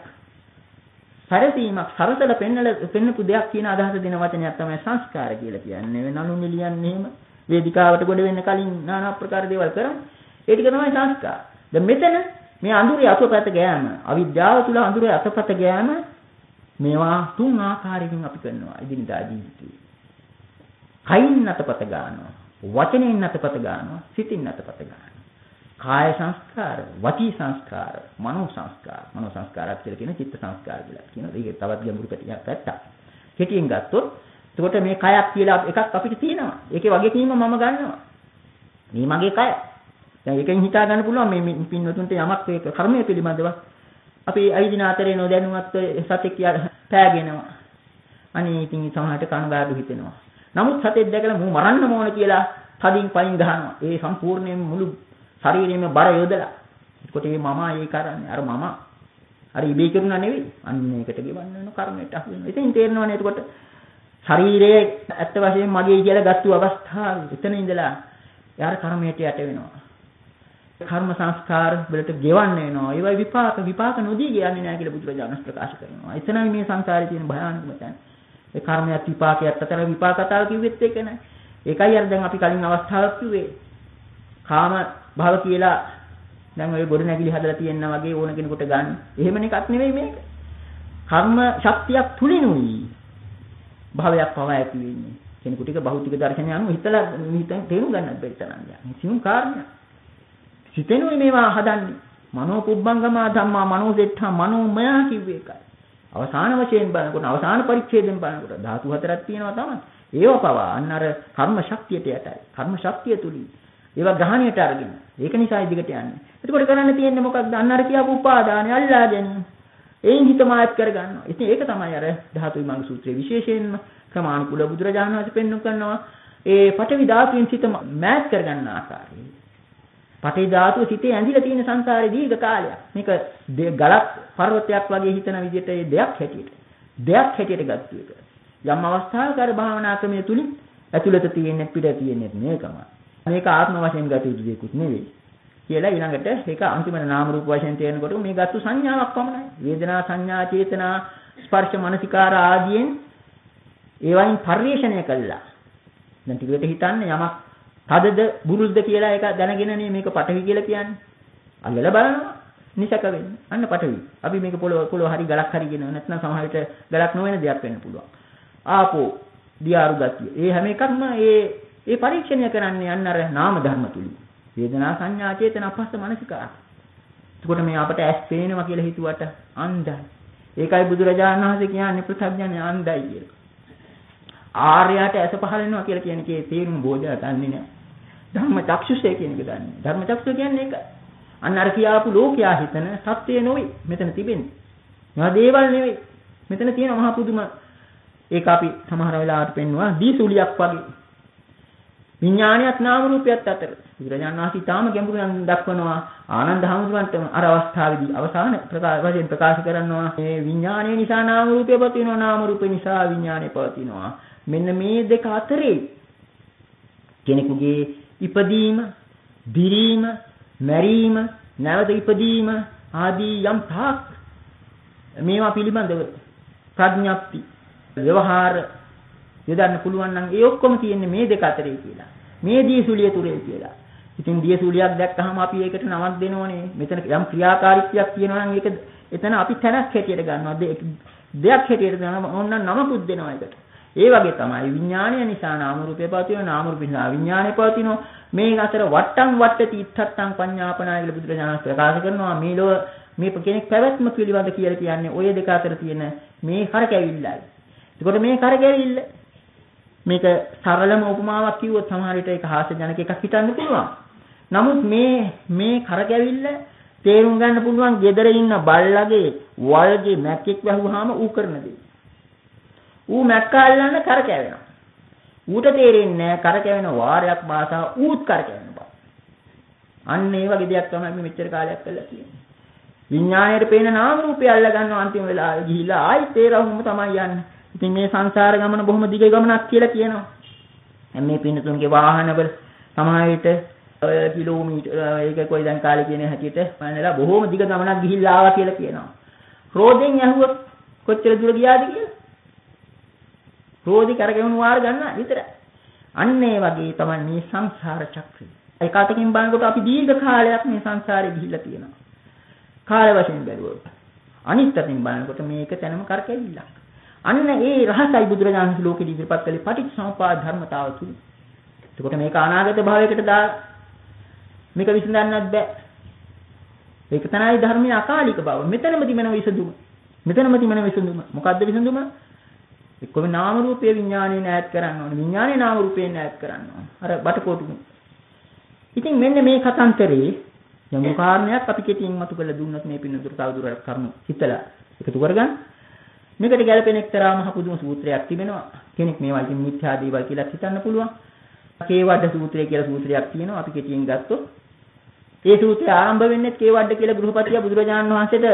පරිසීමක් සරසල පෙන්නපු දෙයක් කියන අදහස දෙන වචනයක් තමයි සංස්කාර කියලා කියන්නේ. නනු නිලියන්නේ එහෙම වේදිකාවට ගොඩ වෙන්න කලින් নানা ආකාර දේවල් කරන්නේ. ඒ ටික තමයි සංස්කාර. දැන් මෙතන මේ අඳුරේ අතපත ගෑම, අවිද්‍යාව තුල අඳුරේ අතපත ගෑම මේවා තුන් ආකාරයකින් අපි කරනවා ඉදිනදා ජීවිතේ. කයින් අතපත ගන්නවා, වචනෙන් අතපත ගන්නවා, සිතින් අතපත ගන්නවා. කාය සංස්කාර, වචී සංස්කාර, මනෝ සංස්කාර. මනෝ සංස්කාරات කියලා කියන චිත්ත සංස්කාර කියලා කියනවා. ඒක තවත් ගැඹුරු පැත්තක්. කෙටියෙන් ගත්තොත් එතකොට මේ කයක් කියලා එකක් අපිට තියෙනවා. ඒකේ වගකීම මම ගන්නවා. මේ මගේ කය. දැන් ඒකෙන් හිතා ගන්න පුළුවන් මේ පින්වතුන්ට යමක් ඒක කර්මය පිළිබඳව අපි අයිදින අතරේ නොදැනුවත් සතෙක් පෑගෙනවා. අනේ ඉතින් සමහරට කනගාටු හිතෙනවා. නමුත් සතෙක් දැකලා මූ මරන්න ඕන කියලා තදින් පයින් ගහනවා. ඒ සම්පූර්ණයෙන් මුළු ශරීරෙම බර යොදලා. ඒකට මේ මම ඒ කරන්නේ අර මම අර ඉබේ කරුණා නෙවෙයි. අන්න ඒකට ගෙවන්න වෙන කර්මයට අහු වෙනවා. ඉතින් තේරෙනවනේ එතකොට ශරීරයේ ඇත්ත වශයෙන්ම මගේ කියලා ගත්තු අවස්ථාවේ එතන ඉඳලා යාර කර්මයට යට වෙනවා. කර්ම සංස්කාර වලට ගෙවන්න වෙනවා. ඒවයි විපාක නොදී යන්නේ නැහැ කියලා බුදුරජාණන් ප්‍රකාශ කරනවා. එතනයි මේ සංසාරේ තියෙන භයානකම තැන. ඒ කර්මයක් විපාකයක් අතර විපාක කතාව කිව්වෙත් ඒක නෑ. ඒකයි අර දැන් අපි කලින් අවස්ථාවක් කිව්වේ. කාම භව කියලා දැන් ඔය ගොඩ නැගිලි හදලා තියෙනා වගේ ඕන කෙනෙකුට ගන්න. එහෙම එකක් නෙවෙයි මේක. කර්ම ශක්තියක් තුලිනුයි භවයක් පවා ඇති වෙන්නේ. කෙනෙකුට ඒක භෞතික දර්ශනය අනුව හිතලා තේරුම් ගන්නත් බැරි තරම් යන්නේ. සියුම් කාරණයක්. සිතෙනුයි මේවා හදන්නේ. මනෝ පුබ්බංගමා ධම්මා මනෝසෙට්ඨා මනෝමය කිව්වේ ඒකයි. අවසාන වශයෙන් බලනකොට අවසාන පරිච්ඡේදයෙන් බලනකොට ධාතු හතරක් තියෙනවා තමයි. ඒව පවා අන්න අර කර්ම ශක්තියට යටයි. කර්ම ශක්තිය තුලින් ඒවා ග්‍රහණයට අරගෙන. ඒක නිසා ඉදිකට යන්නේ. එතකොට කරන්න තියෙන්නේ මොකක්ද? අන්න අර කියපු උපාදානය අල්ලා ගැනීම. එයින් හිත මායත් කරගන්නවා. ඉතින් ඒක තමයි අර ධාතු විමංග සූත්‍රයේ විශේෂයෙන්ම ක්‍රමානුකූල බුදුරජාණන් වහන්සේ පෙන්වු කරනවා. ඒ පඨවි ධාතුවෙන් සිත මෑත් කරගන්න ආකාරය. පඨවි ධාතුව සිතේ ඇඳිලා තියෙන සංසාරේ දීර්ඝ කාලයක්. මේක ගලක් පර්වතයක් වගේ හිතන විදිහට ඒ දෙයක් හැටියට ගත්තු එක. යම් අවස්ථාවක අර භාවනා ක්‍රමයේ තුලින් ඇතුළත තියෙන්නේ පිට තියෙන්නේ මේකම. මේක ආත්ම වශයෙන් ගත යුතු දෙයක්වත් නෙවෙයි. කියලා ඊළඟට ඒක අන්තිමට නාම රූප වශයෙන් තේරෙනකොට මේ ගත්තු සංඥාවක් පමණයි. වේදනා සංඥා චේතනා ස්පර්ශ මනසිකාර ආදීන් ඒවයින් පරිේශණය කළා. දැන් ටිකට හිතන්න යමක් තදද බුරුල්ද කියලා ඒක දැනගෙනනේ මේක පටවි කියලා කියන්නේ. අල්ලලා බලනවා නිසක වෙන්නේ. අන්න පටවි. අපි මේක පොළොව හරි ගලක් හරි ගෙනව නැත්නම් සමහර විට ගලක් නොවන දෙයක් වෙන්න පුළුවන්. ආපෝ දියාරු ගතිය. ඒ හැම එකක්ම ඒ පරීක්ෂණය කරන්නේ අන්න අර නාම ධර්ම තුලින්. වේදනා සංඥා චේතනා පස්ස මනසිකාර. එතකොට මේ අපට ඇස් පේනවා කියලා හිතුවට අන්ධයි. ඒකයි බුදුරජාණන් වහන්සේ කියන්නේ පෘථග්ජනය අන්ධයි කියලා. ආර්යයට ඇස පහළ වෙනවා කියලා කියන්නේ තේරුම බෝධය ගන්නෙ නෑ. ධර්ම චක්ෂුෂය කියන එක ගන්නෙ. ධර්ම චක්ෂුෂ කියන්නේ ඒක. අන්න අර කියාපු ලෝකයා හිතන සත්‍යය නෙවෙයි මෙතන තිබෙන්නේ. මේවා දේවල් නෙවෙයි. මෙතන තියෙන මහා පුදුම ඒක අපි සමහර වෙලාවට පෙන්වනවා දීසුලියක් වගේ. විඥානියත් නාම රූපයත් අතර. බුදුරජාණන් වහන්සේ තාම ගැඹුරින් දක්වනවා ආනන්ද හැමතුන්ටම අර අවස්ථාවේදී අවසාන වශයෙන් ප්‍රකාශ කරනවා මේ විඥානය නිසා නාම රූපය පවතිනවා නාම රූපය නිසා විඥානය පවතිනවා. මෙන්න මේ දෙක අතරේ කෙනෙකුගේ ඉපදීම, දිරීම, මැරීම, නැවත ඉපදීම ආදී යම් තාක් මේවා පිළිබඳව ප්‍රඥප්ති ව්‍යවහාර යොදන්න පුළුවන් නම් ඒ ඔක්කොම තියෙන්නේ මේ දෙක අතරේ කියලා. මේ දීසුලිය තුරේ කියලා. ඉතින් දීසුලියක් දැක්කහම අපි ඒකට නමක් දෙනෝනේ. මෙතන යම් ක්‍රියාකාරීත්වයක් තියෙනවා නම් ඒක එතන අපි තැනක් හැටියට ගන්නවා. දෙයක් හැටියට ගන්නවා. ඕන්න නමකුත් දෙනවා ඒකට. ඒ වගේ තමයි විඥානය නිසා නාම රූපය පවතිනවා නාම රූපය නිසා විඥානය පවතිනවා. මේ අතර වට්ටම් වට්ටති ඉත්තත්තං පඤ්ඤාපනාය කියලා බුදුරජාණන් ප්‍රකාශ කරනවා. මේ ලෝ මේ කෙනෙක් පැවැත්ම පිළිබඳ කියලා කියන්නේ ඔය දෙක අතර තියෙන මේ කරකැවිල්ලයි. ඒකට මේ කරකැවිල්ල මේක සරලම උපමාවක් කිව්වොත් සමහර විට ඒක හාස්‍යජනක එකක් හිතන්න පුළුවන්. නමුත් මේ කරකැවිල්ල තේරුම් ගන්න පුළුවන් gedara ඉන්න බල්ලගේ වල්ගේ මැක්කෙක් වැහුවාම ඌ කරන දේ. ඌ මැක්ක අල්ලන්න කරකැවෙනවා. ඌට තේරෙන්නේ නැහැ කරකැවෙන වාරයක් භාෂාව ඌත් කරකැවෙන බව. අන්න ඒ වගේ දෙයක් තමයි මේ මෙච්චර කාලයක් කරලා තියෙන්නේ. විඥාණයට පේන නාම රූපය අල්ල ගන්නවා අන්තිම වෙලාවේ ගිහිලා ආයිත් ඒ රහුම තමයි යන්නේ. ඉතින් මේ සංසාර ගමන බොහොම දිග ගමනක් කියලා කියනවා. දැන් මේ පින්නතුන්ගේ වාහනවල සමහර විට කිලෝමීටර් ඒක කොයි දැන් කාලේ කියන හැටියට මනලා බොහොම දිග ගමනක් ගිහිල්ලා ආවා කියලා කියනවා. රෝදෙන් ඇහුවොත් කොච්චර දුර ගියාද කියලා. රෝදි කරගෙවුණු වාර ගන්න විතරයි. අන්න ඒ වගේ තමයි මේ සංසාර චක්‍රය. ඒකටකින් බලනකොට අපි දීර්ඝ කාලයක් මේ සංසාරේ ගිහිල්ලා තියෙනවා. කාල වශයෙන් බැලුවොත්. අනිත් අතින් බලනකොට මේක තැනම කරකැවිල්ලක්. අන්න ඒ රහසයි බුදුරජාණන් ලෝකෙ ඉදිරිපත් කළේ පටිච්චසමුප්පාද ධර්මතාව තුල. එතකොට මේක අනාගත භවයකට මේක විසඳන්නත් බෑ. ඒක තමයි ධර්මයේ අකාලික බව. මෙතනම තිබෙන විසඳුම. මොකද්ද විසඳුම? එක්කම නාම රූපේ විඥානේ නැත් කරන්න ඕනේ. විඥානේ නාම රූපේ නැත් කරන්න ඕනේ. අර බටකොටු. ඉතින් මෙන්න මේ කතන්තරේ යම් කාරණයක් අපි කෙටියෙන් මතු කරලා දුන්නොත් මේ පින්නතුර තවදුරටත් කරුණු හිතලා එකතු කරගන්න. මේකට ගැලපෙන එක්තරා මහ පුදුම සූත්‍රයක් තිබෙනවා. කෙනෙක් මේවා ඉතින් මිත්‍යා දේවල් කියලා හිතන්න පුළුවන්. කේවඩ සූත්‍රය කියලා සූත්‍රයක් තියෙනවා. අපි කෙටියෙන් ගත්තොත් ඒ සූත්‍රය ආරම්භ වෙන්නේ කේවඩ කියලා ගෘහපතියා බුදුරජාණන් වහන්සේට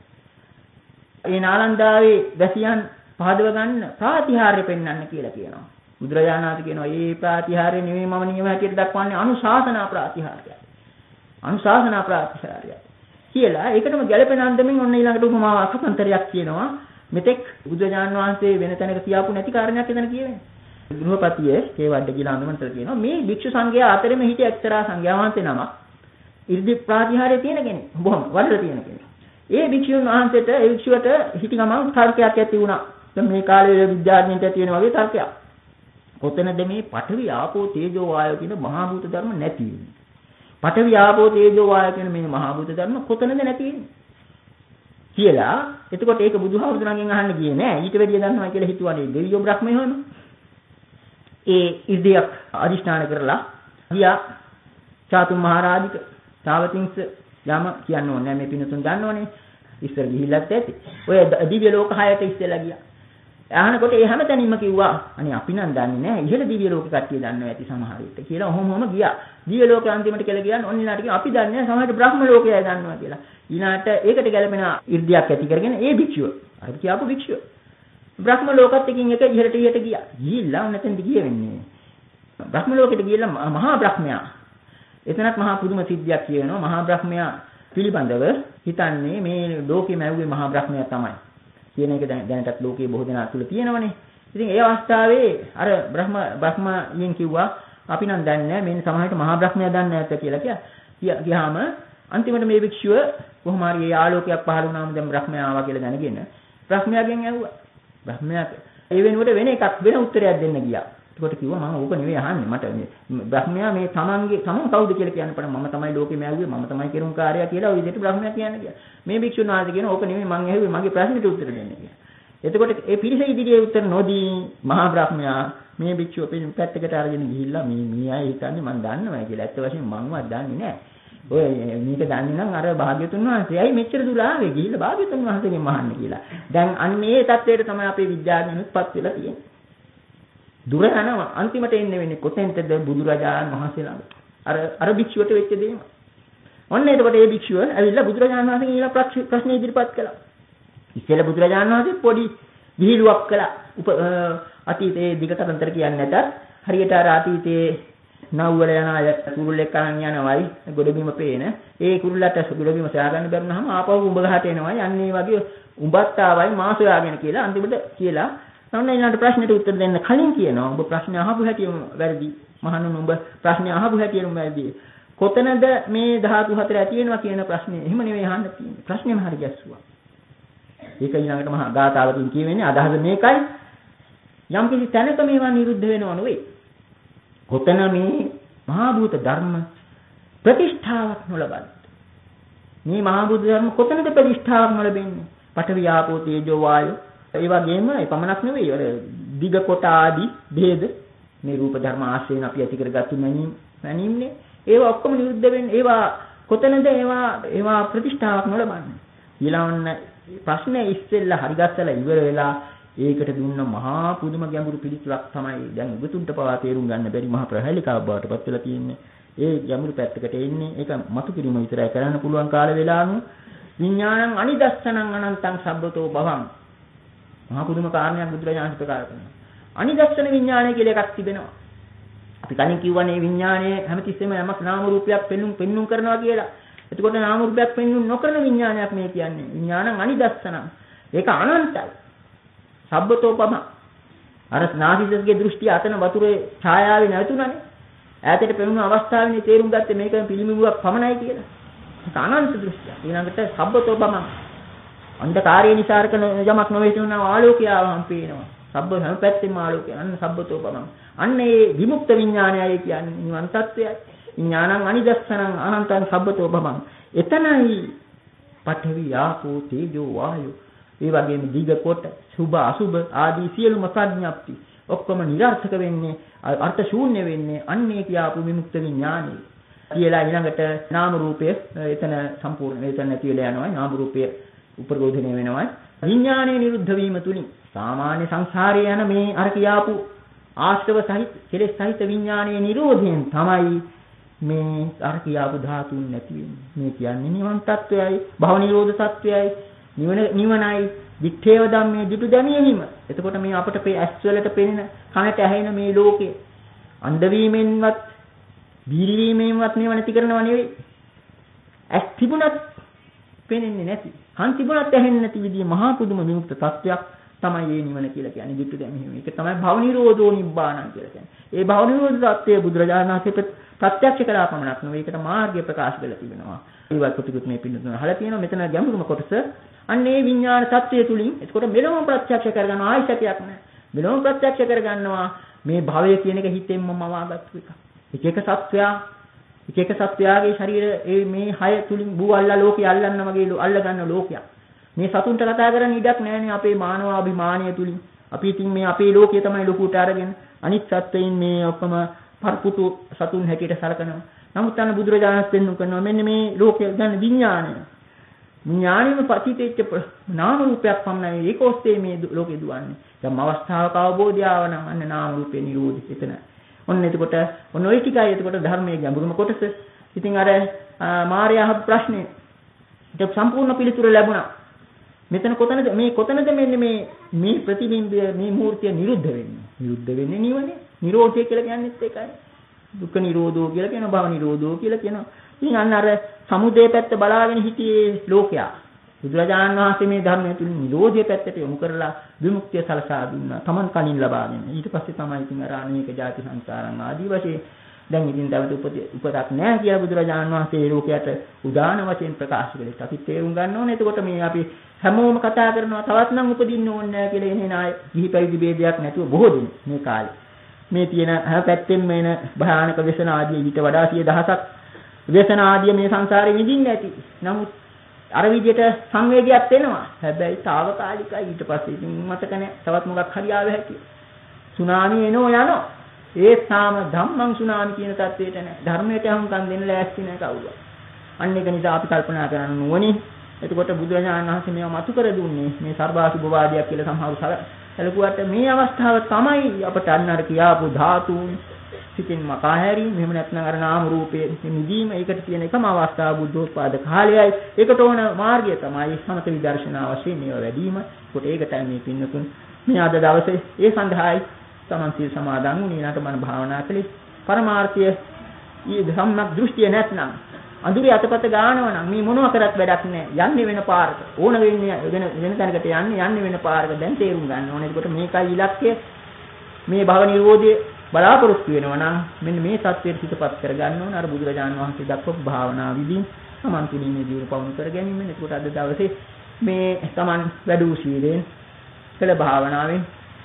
ඒ නාලන්දාවේ වැසියන් පහදව ගන්න ප්‍රාතිහාර්ය පෙන්වන්න කියලා කියනවා. බුදුරජාණන් වහන්සේ කියනවා මේ ප්‍රාතිහාර්ය නෙවෙයි මම නියම හැටියට දක්වන්නේ අනුශාසනා ප්‍රාතිහාර්යයි. අනුශාසනා ප්‍රාතිහාර්යයි කියලා ඒකටම ගැලපෙන අන්දමින් ඔන්න ඊළඟට උපමාවක් කතන්තරයක් කියනවා. මෙතෙක් බුදුරජාණන් වහන්සේ වෙන තැනක කියාපු නැති කාරණයක් එතන කියවෙන්නේ. ගෘහපතියේ කේවඩ කියලා අඳුමන්තර කියනවා මේ භික්ෂු සංඝයා අතරෙම හිටිය එක්තරා සංඝයා වහන්සේ නමක් ඉර්ධි ප්‍රාතිහාර්ය තියෙන කෙනෙක්. බොහොම වඩලා තියෙන කෙනෙක්. ඒ භික්ෂුන් වහන්සේට ඒ භික්ෂුවට හිටි ගමන් තර්කයක් ඇති වුණා. දැන් මේ කාලේ විද්‍යාඥයන්ට තියෙන වගේ තර්කයක්. කොතනද මේ පඨවි ආපෝ තේජෝ වායෝ කියන මහා භූත ධර්ම නැති වෙන්නේ? පඨවි ආපෝ තේජෝ වායෝ කියන මේ මහා භූත ධර්ම කොතනද නැති වෙන්නේ? කියලා එතකොට ඒක බුදුහාමුදුරන්ගෙන් අහන්න ගියේ නෑ. ඊට වැඩිය දන්නවා කියලා හිතුවානේ දෙවියෝ බ්‍රහ්මයෝ එහෙම. ඒ ඉර්ධියක් අදිෂ්ඨාන කරලා ගියා චාතුම් මහරජික තාවතිංස යම කියන්න ඕනේ නෑ මේ පිනතුන් දන්නවනේ. ඉස්සර ගිහිල්ලත් ඇති. ඔය දිව්‍ය ලෝක 6ට ඉස්සෙල්ලා ගියා. අහනකොට ඒ හැමතැනින්ම කිව්වා අනේ අපි නම් දන්නේ නැහැ ඉහළ දිව්‍ය ලෝක කට්ටිය දන්නවා ඇති සමහර විට කියලා ඔහොම ගියා. දිව්‍ය ලෝක අන්තිමට කියලා ගියාන් ඔන්නිලාට කිව්වා අපි දන්නේ නැහැ සමහරට බ්‍රහ්ම ලෝකයයි දන්නවා කියලා. ඊළාට ඒකට ගැලපෙන 이르දියක් ඇති කරගෙන ඒ භික්ෂුව අර කියාපු භික්ෂුව බ්‍රහ්ම ලෝකත් එකින් එක ඉහළට ගියා. ගිහිල්ලා නැතෙන්ද ගියේ වෙන්නේ. බ්‍රහ්ම ලෝකෙට ගිහිල්ලා මහා බ්‍රහ්මයා එතනත් මහා පුදුම සිද්ධියක් කියනවා. මහා බ්‍රහ්මයා පිළිබඳව හිතන්නේ මේ ලෝකෙම ඇව්වේ මහා බ්‍රහ්මයා තමයි. කියන එක දැනටත් ලෝකයේ බොහෝ දෙනා තුල තියෙනවනේ. ඉතින් ඒ අවස්ථාවේ අර බ්‍රහ්මයෙන් කිව්වා අපි නම් දන්නේ නැහැ මේ සමහරට මහා බ්‍රහ්මයා දන්නේ නැත කියලා ගියාම අන්තිමට මේ භික්ෂුව කොහොම හරි ඒ ආලෝකයක් පහළ වුණාම දැන් බ්‍රහ්මයා ආවා කියලා දැනගෙන බ්‍රහ්මයාගෙන් ඇහුවා. බ්‍රහ්මයා ඒ වෙනුවට වෙන එකක් වෙන උත්තරයක් දෙන්න ගියා. එතකොට කිව්වා මම ඕක නෙවෙයි අහන්නේ මට මේ බ්‍රහ්මයා මේ තමන් කවුද කියලා කියන්න පණ මම තමයි ලෝකෙම ඇව්වේ මම තමයි කෙරුම්කාරයා කියලා ওই විදිහට බ්‍රහ්මයා කියන්නේ කියලා. මේ භික්ෂුන් වහන්සේ කියන ඕක නෙවෙයි මං ඇහුවේ මගේ ප්‍රශ්නෙට උත්තර දෙන්න කියලා. එතකොට ඒ පිරිස ඉදිරියේ උත්තර නොදී මහා බ්‍රහ්මයා මේ භික්ෂුව පැත්තකට අරගෙන ගිහිල්ලා මේ අය හිතන්නේ මං දන්නවා කියලා. ඇත්ත වශයෙන්ම මංවත් දන්නේ නැහැ. ඔය මේක දන්නේ නම් අර භාග්‍යතුන් වහන්සේයි මෙච්චර දුර ආවේ ගිහිල්ලා භාග්‍යතුන් වහන්සේගෙන් අහන්න කියලා. දැන් අන්න ඒ தത്വයට තමයි අපේ විද්‍යාඥයන්පත් වෙලා තියෙන්නේ. දුර යනවා අන්තිමට එන්නේ වෙන්නේ කොතෙන්ටද බුදුරජාණන් වහන්සේ ළඟ. අර භික්ෂුවට වෙච්ච දේම. ඔන්න එතකොට මේ භික්ෂුව ඇවිල්ලා බුදුරජාණන් වහන්සේගෙන් ඊළඟ ප්‍රශ්න ඉදිරිපත් කළා. ඉස්සෙල්ලා බුදුරජාණන් වහන්සේ පොඩි විහිළුවක් කළා. අතීතයේ දිගතරන්තර කියන්නේ නැතත් හරියට අර අතීතයේ නව්වල යන අය කුරුල්ලෙක් අරන් යනවයි ගොඩබිම පේන. ඒ කුරුල්ලට ගොඩබිම සොයා ගන්න බැරුණාම ආපහු උඹ ගහට එනවයි. යන්නේ වගේ උඹත් ආවයි මාස හොයාගෙන කියලා අන්තිමට කියලා ඔන්න ඊළඟට ප්‍රශ්නෙට උත්තර දෙන්න කලින් කියනවා ඔබ ප්‍රශ්න අහපු හැටිම වැරදි. මහණුන් ඔබ ප්‍රශ්න අහපු හැටිම වැරදි. කොතනද මේ ධාතු හතර ඇති වෙනවා කියන ප්‍රශ්නේ එහෙම නෙවෙයි අහන්න තියෙන්නේ. ප්‍රශ්නේම හරි ගැස්සුවා. ඒක ඊළඟට මහා ගාථාවකින් කියවෙන්නේ අදහස මේකයි. යම් කිසි තැනක මේවා නිරුද්ධ වෙනව නෙවෙයි. කොතන මේ මහා භූත ධර්ම ප්‍රතිෂ්ඨාවක් නොලබන්නේ. මේ මහා භූත ධර්ම කොතනද ප්‍රතිෂ්ඨාවක් නොලබන්නේ? පඨවි ආපෝ තේජෝ වායෝ ඒ වගේම ඒ පමණක් නෙවෙයි අර දිග කොට ආදී ભેද මේ රූප ධර්ම ආශ්‍රයෙන් අපි ඇති කරගත්තු මැනීම්නේ ඒවා ඔක්කොම නිරුද්ධ වෙන්නේ ඒවා කොතනද ඒවා ප්‍රතිෂ්ඨාවක් නොලබන්නේ ඊළඟ ප්‍රශ්නේ ඉස්සෙල්ලා හරිගස්සලා ඉවර වෙලා ඒකට දුන්න මහා පුදුම ගැඹුරු පිළිතුරක් තමයි දැන් උගතුන්ට පවා තේරුම් ගන්න බැරි මහා ප්‍රහේලිකාවක් බවට පත් වෙලා තියෙන්නේ ඒ ගැඹුරු පැත්තකට එන්නේ ඒක මතු කිරීම විතරයි කරන්න පුළුවන් කාල වේලාවනු විඥානං අනිදස්සනං අනන්තං සබ්බතෝ භවං මහා පුදුම කාරණයක් බුදුරජාණන් ප්‍රකාශ කරනවා. අනිදස්සන විඥානය කියලා එකක් තිබෙනවා. අපි කලින් කිව්වනේ විඥානය හැමතිස්සෙම යමක් නාම රූපයක් පෙන්눔 කරනවා කියලා. එතකොට නාම රූපයක් පෙන්눔 නොකරන විඥානයක් මේ කියන්නේ. විඥානං අනිදස්සනං. ඒක අනන්තයි. සබ්බතෝපම. අර නාසිසස්ගේ දෘෂ්ටිය අතන වතුරේ ඡායාවේ නැතුණනේ. ඈතට පෙනුන අවස්ථාවේදී තේරුම් ගත්තේ මේක පිළිමිබුවක් පමණයි කියලා. ඒක අනන්ත දෘෂ්ටියක්. ඊළඟට සබ්බතෝපම. අන්ධකාරය නිසා කරන යමක් නොවේ කියනවා ආලෝකය ආවම පේනවා. සබ්බ හැම පැත්තෙම ආලෝකය. අන්න සබ්බතෝපම. අන්න ඒ විමුක්ත විඥානයයි කියන්නේ නිවන් තත්වයයි. විඥානං අනිදස්සනං අනන්තං සබ්බතෝපම. එතනයි පඨවි ආපෝ තේජෝ වායෝ ඒ වගේම දිග කොට සුභ අසුභ ආදී සියලුම ප්‍රඥප්ති ඔක්කොම නිර්ර්ථක වෙන්නේ අර්ථ ශූන්‍ය වෙන්නේ අන්නේ කියාපු විමුක්ත විඥානය කියලා ඊළඟට නාම රූපය එතන සම්පූර්ණ එතන නැති වෙලා යනවා නාම රූපය උපරෝධණය වෙනවා විඥානයේ නිරුද්ධ වීම තුලින් සාමාන්‍ය සංසාරයේ යන මේ අර කියාපු ආශ්‍රව සහිත කෙලෙස් සහිත විඥානයේ නිරෝධයෙන් තමයි මේ අර කියාපු ධාතුන් නැති වෙන්නේ මේ කියන්නේ නිවන් තත්වයයි භව නිරෝධ තත්වයයි නිවනයි විත්තේව ධම්මේ දුටු දැමීම. එතකොට මේ අපට ඇස් වලට පෙනෙන කනට ඇහෙන මේ ලෝකය අන්ධ වීමෙන්වත් බීරි වීමෙන්වත් මේව නැති කරනව නෙවෙයි. ඇස් තිබුණත් පෙනෙන්නේ නැති. කන් තිබුණත් ඇහෙන්නේ නැති විදිහේ මහා පුදුම විමුක්ත තත්වයක් තමයි මේ නිවන කියලා කියන්නේ. දුටු දැමීම. ඒක තමයි භව නිරෝධෝ නිබ්බාණං කියලා කියන්නේ. ඒ භව නිරෝධ තත්වයේ බුදුරජාණන් වහන්සේ ප්‍රත්‍යක්ෂ කළා පමණක් නෙවෙයි. ඒකට මාර්ගය ප්‍රකාශ කරලා තිබෙනවා. ඒවත් කොටිකුත් මේ පින්නතුන අහලා තියෙනවා. මෙතන ගැඹුරුම කොටස අන්නේ විඥාන தත්ත්වය තුලින් එතකොට මෙලොව ප්‍රත්‍යක්ෂ කරගන්නවා ආයශකයක් නැහැ. මෙලොව ප්‍රත්‍යක්ෂ කරගන්නවා මේ භවය කියන එක හිතෙන්ම මවාගත්තු එක. එක සත්වයාගේ ශරීර මේ 6 තුලින් බුවල්ලා ලෝකේ අල්ලන්න වගේ අල්ල ගන්න ලෝකයක්. මේ සතුන්ට කතා කරන්න ඉඩක් නැහැනේ අපේ මානවාභිමානය තුලින්. අපි ඉතින් මේ අපේ ලෝකය තමයි ලොකුට අරගෙන අනිත් සත්වයින් මේ ඔක්කොම පරපුතු සතුන් හැටියට සලකනවා. නමුත් අන්න බුදුරජාණන් වහන්සේ පෙන්වු කරනවා මෙන්න මේ ලෝකය ගන්න විඥානය. ඥානෙම පතිතෙච්ච නාම රූපයක් පමණයි ඒක ඔස්සේ මේ ලෝකෙ දුවන්නේ. දැන් අවස්ථාවක අවබෝධය ආව නම් අන්න නාම රූපේ නිරෝධය එතන. ඔන්න එතකොට ඔන්න ওই ටිකයි එතකොට ධර්මයේ ගැඹුරුම කොටස. ඉතින් අර මාර්යා අහපු ප්‍රශ්නේ ඒක සම්පූර්ණ පිළිතුර ලැබුණා. මෙතන කොතනද මෙන්න මේ ප්‍රතිබිම්බය මේ මූර්තිය නිරුද්ධ වෙන්නේ. නිරුද්ධ වෙන්නේ නිවනේ. නිරෝධය කියලා කියන්නේත් ඒකයි. දුක්ඛ නිරෝධෝ කියලා කියනවා, භව නිරෝධෝ කියලා කියනවා. ඉතින් අන්න අර සමුදය පැත්ත බලාගෙන හිටියේ ලෝකයා. බුදුරජාණන් වහන්සේ මේ ධර්මය තුලින් නිරෝධය පැත්තට යොමු කරලා විමුක්තිය සලසා දුන්නා. Taman කලින් ලබාගෙන. ඊට පස්සේ තමයි ඉතින් අර අනේක ಜಾති සංසාරං ආදී වශයෙන් දැන් ඉතින් තවත් උපතක් නැහැ කියලා බුදුරජාණන් වහන්සේ ලෝකයට උදාන වශයෙන් ප්‍රකාශ කළේ. අපි තේරුම් ගන්න ඕනේ. එතකොට මේ අපි හැමෝම කතා කරනවා තවත් නම් උපදින්න ඕනේ නැහැ කියලා එනේ නාය ගිහි පැවිදි ભેදයක් නැතුව බොහෝ දින මේ කාලේ. මේ තියෙන හැම පැත්තෙම එන භයානක व्यसन ආදී ඊට වඩා 100,000ක් व्यसन ආදී මේ සංසාරේ විඳින්න ඇති. නමුත් අර විදියට සංවේගයක් එනවා. හැබැයි తాවකාලිකයි. ඊට පස්සේ ඉතින් මතක නැහැ. තවත් මොකක් හරි ආව හැකියි. සුනාමි එනෝ යනවා. ඒ තාම ධම්මං සුනාමි කියන தത്വයට නැහැ. ධර්මයට අහුම්කම් දෙන්න ලෑස්ති නැහැ කවුරුත්. අන්න ඒක නිසා අපි කල්පනා කරන්න ඕනේ. එතකොට බුදුරජාණන් වහන්සේ මේව මතු කර දුන්නේ මේ සර්වාසුභවාදයක් කියලා සමහරු සැලකුවට මේ අවස්ථාව තමයි අපට අන්නර කියාපු ධාතුන් සිතින් මකා හැරීම. මෙහෙම නැත්නම් අර නාම රූපයේ නිදීම. ඒකට තියෙන එකම අවස්ථාව බුද්ධෝත්පාද කාලයයි. ඒකට ඕන මාර්ගය තමයි සමත විදර්ශනා වශයෙන් මේව වැඩිම. ඒකට ඒකටයි මේ පින්නතුන් මේ අද දවසේ ඒ සඳහායි තමන් සීල් සමාදන් වුණේ. ඊළඟට මම භාවනා කළේ. පරමාර්ථය ඊ ධම්මක් දෘෂ්ටිය නැත්නම් අඳුරේ අතපත ගානවා නම් මේ මොනවා කරත් වැඩක් නැහැ. යන්නේ වෙන පාරක. ඕන වෙන්නේ වෙන තැනකට යන්නේ වෙන පාරක. දැන් තේරුම් ගන්න ඕනේ. ඒකට මේකයි ඉලක්කය. මේ භව නිරෝධයේ බලාපොරොත්තු වෙනවා නම් මෙන්න මේ தත්ත්වයට හිතපත් කරගන්න ඕන. අර බුදුරජාණන් වහන්සේ දක්වපු භාවනා විදි සමන් තුලින් මේ ජීවන පවුණු කර ගැනීම. ඒකට අද දවසේ මේ සමන් වැඩූ සීලෙන් කළ භාවනාවෙන්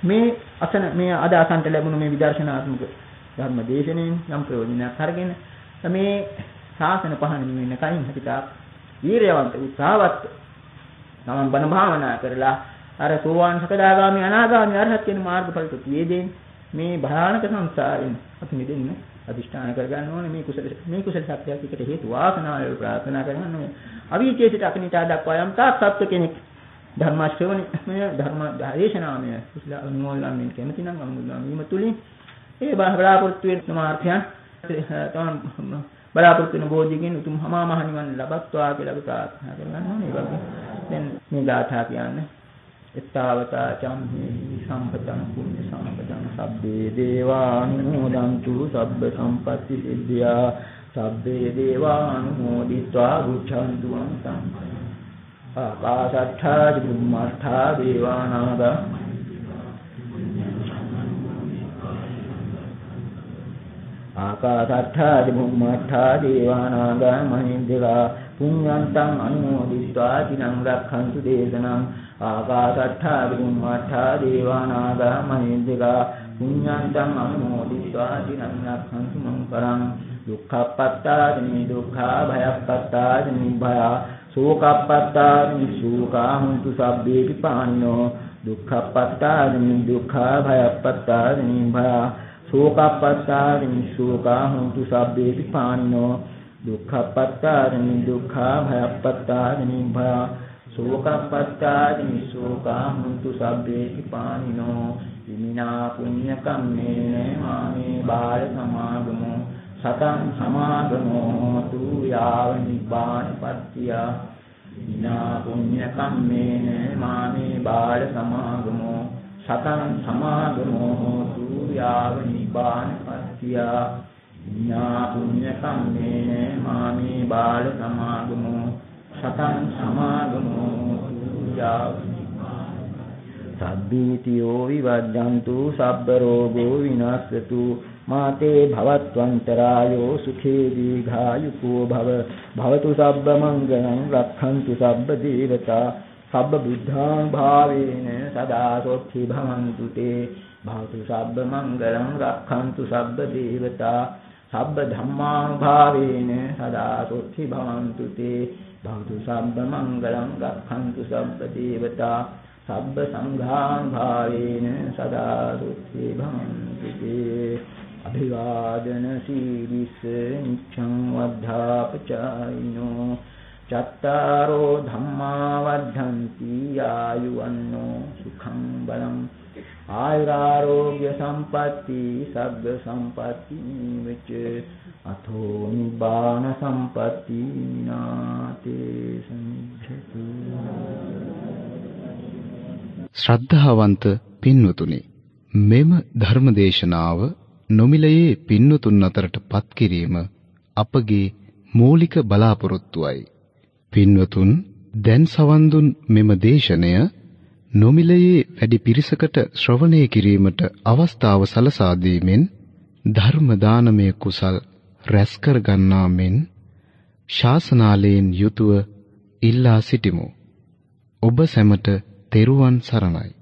මේ අද අසන්ට ලැබුණු මේ විදර්ශනාත්මක ධර්ම දේශනෙන් යම් ප්‍රයෝජනයක් අරගෙන මේ ශාසන පහන වෙන කයින් හිතා වීරයවන්ත උත්සාහවත් තමන් බණ භාවනා කරලා අර සෝවාන් සකදාගාමී අනාගාමී අරහත් කියන මාර්ගඵලට පියදෙන් මේ භයානක සංසාරයෙන් අපි මිදෙන්න අදිෂ්ඨාන කරගන්න ඕනේ. මේ කුසල ශක්තියට හේතු වාසනාව ප්‍රාර්ථනා කරගන්න ඕනේ. අවීචේසිත අකනිතා දක්වා යම් තාක් සත්‍ය කෙනෙක් ධර්ම ශ්‍රවණය ධර්ම දේශනාමය කුසල අනුමෝලනයෙන් කැමති නම් අනුමෝදන් වීම තුලින් ඒ බලාපොරොත්තු වෙන මාර්ගයන් තමන් බලාපොරොත්තු වෙන බෝධියකින් උතුම් හමා මහ නිවන් ලබත්වා කියලා අපි ප්‍රාර්ථනා කරගන්න ඕනේ. ඒ වගේ දැන් මේ ගාථා කියන්නේ එත්තාවතා චම්හි සම්පතං පුඤ්ඤ සම්පතං සබ්බේ දේවානුමෝදන්තු සබ්බ සම්පatti සිද්ධියා සබ්බේ දේවානුමෝදිत्वा ගුච්ඡන්තු අන්තං ආකාශට්ඨා චුම්මට්ඨා දේවානාගා ආකාශට්ඨා චුම්මට්ඨා දේවානාගා මහින්దికා පුඤ්ඤන්තං අනුමෝදිत्वा තිනං රක්ඛන්තු දේශනං ආකාශට්ඨා චුම්මට්ඨා දේවානාගා මහින්దికා පුඤ්ඤන්තං අනුමෝදිत्वा තිනං රක්ඛන්තු මං පරං දුක්ඛප්පත්තානි දුක්ඛා භයප්පත්තානි භය සෝකප්පත්තානි සෝකා හුන්තු සබ්බේ පිපානිනෝ දුක්ඛප්පත්තානි දුක්ඛා භයප්පත්තානි භය සෝකප්පත්තානි සෝකා හුන්තු සබ්බේ පිපානිනෝ දුක්ඛප්පත්තානි දුක්ඛා භයප්පත්තානි භය සෝකප්පත්තානි සෝකා හුන්තු සබ්බේ පිපානිනෝ ඉමිනා පුඤ්ඤ කම්මේන මාමේ බාල සමාගමෝ සතං සමාගමෝ තු යාව නිබ්බානපත්තිය ඉමිනා පුඤ්ඤ කම්මේන මාමේ බාල සමාගමෝ සතං සමාගමෝ තු යාව නිබ්බානපත්තිය ඉමිනා පුඤ්ඤ කම්මේන මාමේ බාල සමාගමෝ සතං සමාගමෝ තු යාව සබ්බීතියෝ විවජ්ජන්තු සබ්බ රෝගෝ විනාශතු මාතේ භවත්වන්තරායෝ සුඛේ දීඝායුකෝ භවතු සබ්බ මංගලං රක්ඛන්තු සබ්බ දේවතා සබ්බ බුද්ධාං භාවේන සදා සොත්ති භවන්තු තේ භවතු සබ්බ මංගලං රක්ඛන්තු සබ්බ දේවතා සබ්බ ධම්මාං භාවේන සදා සොත්ති භවන්තු තේ භවතු සබ්බ මංගලං රක්ඛන්තු සබ්බ දේවතා සබ්බ සංඝාං භාවේන සදා සොත්ති භවන්තු තේ අභිවාදන සීලිස නිච්ඡං වද්ධාපචායිනෝ චත්තාරෝ ධම්මා වද්ධන්ති ආයුවන්නෝ සුඛං බලං ආයුරාෝග්‍ය සම්පatti සග්ග සම්පatti විච අතෝ නිබ්බාන සම්පatti නාතේ සම්ච්ඡති. ශ්‍රද්ධාවන්ත පින්වතුනි, මෙම ධර්මදේශනාව නොමිලයේ පින්වතුන් අතරට පත් කිරීම අපගේ මූලික බලාපොරොත්තුවයි. පින්වතුන් දැන් සවන් දුන් මෙම දේශනය නොමිලයේ වැඩි පිරිසකට ශ්‍රවණය කිරීමට අවස්ථාව සලසා දීමෙන් ධර්ම දානමය කුසල් රැස් කර ගන්නා මෙන් ශාසනාලයෙන් යුතුව ඉල්ලා සිටිමු. ඔබ සැමට තෙරුවන් සරණයි.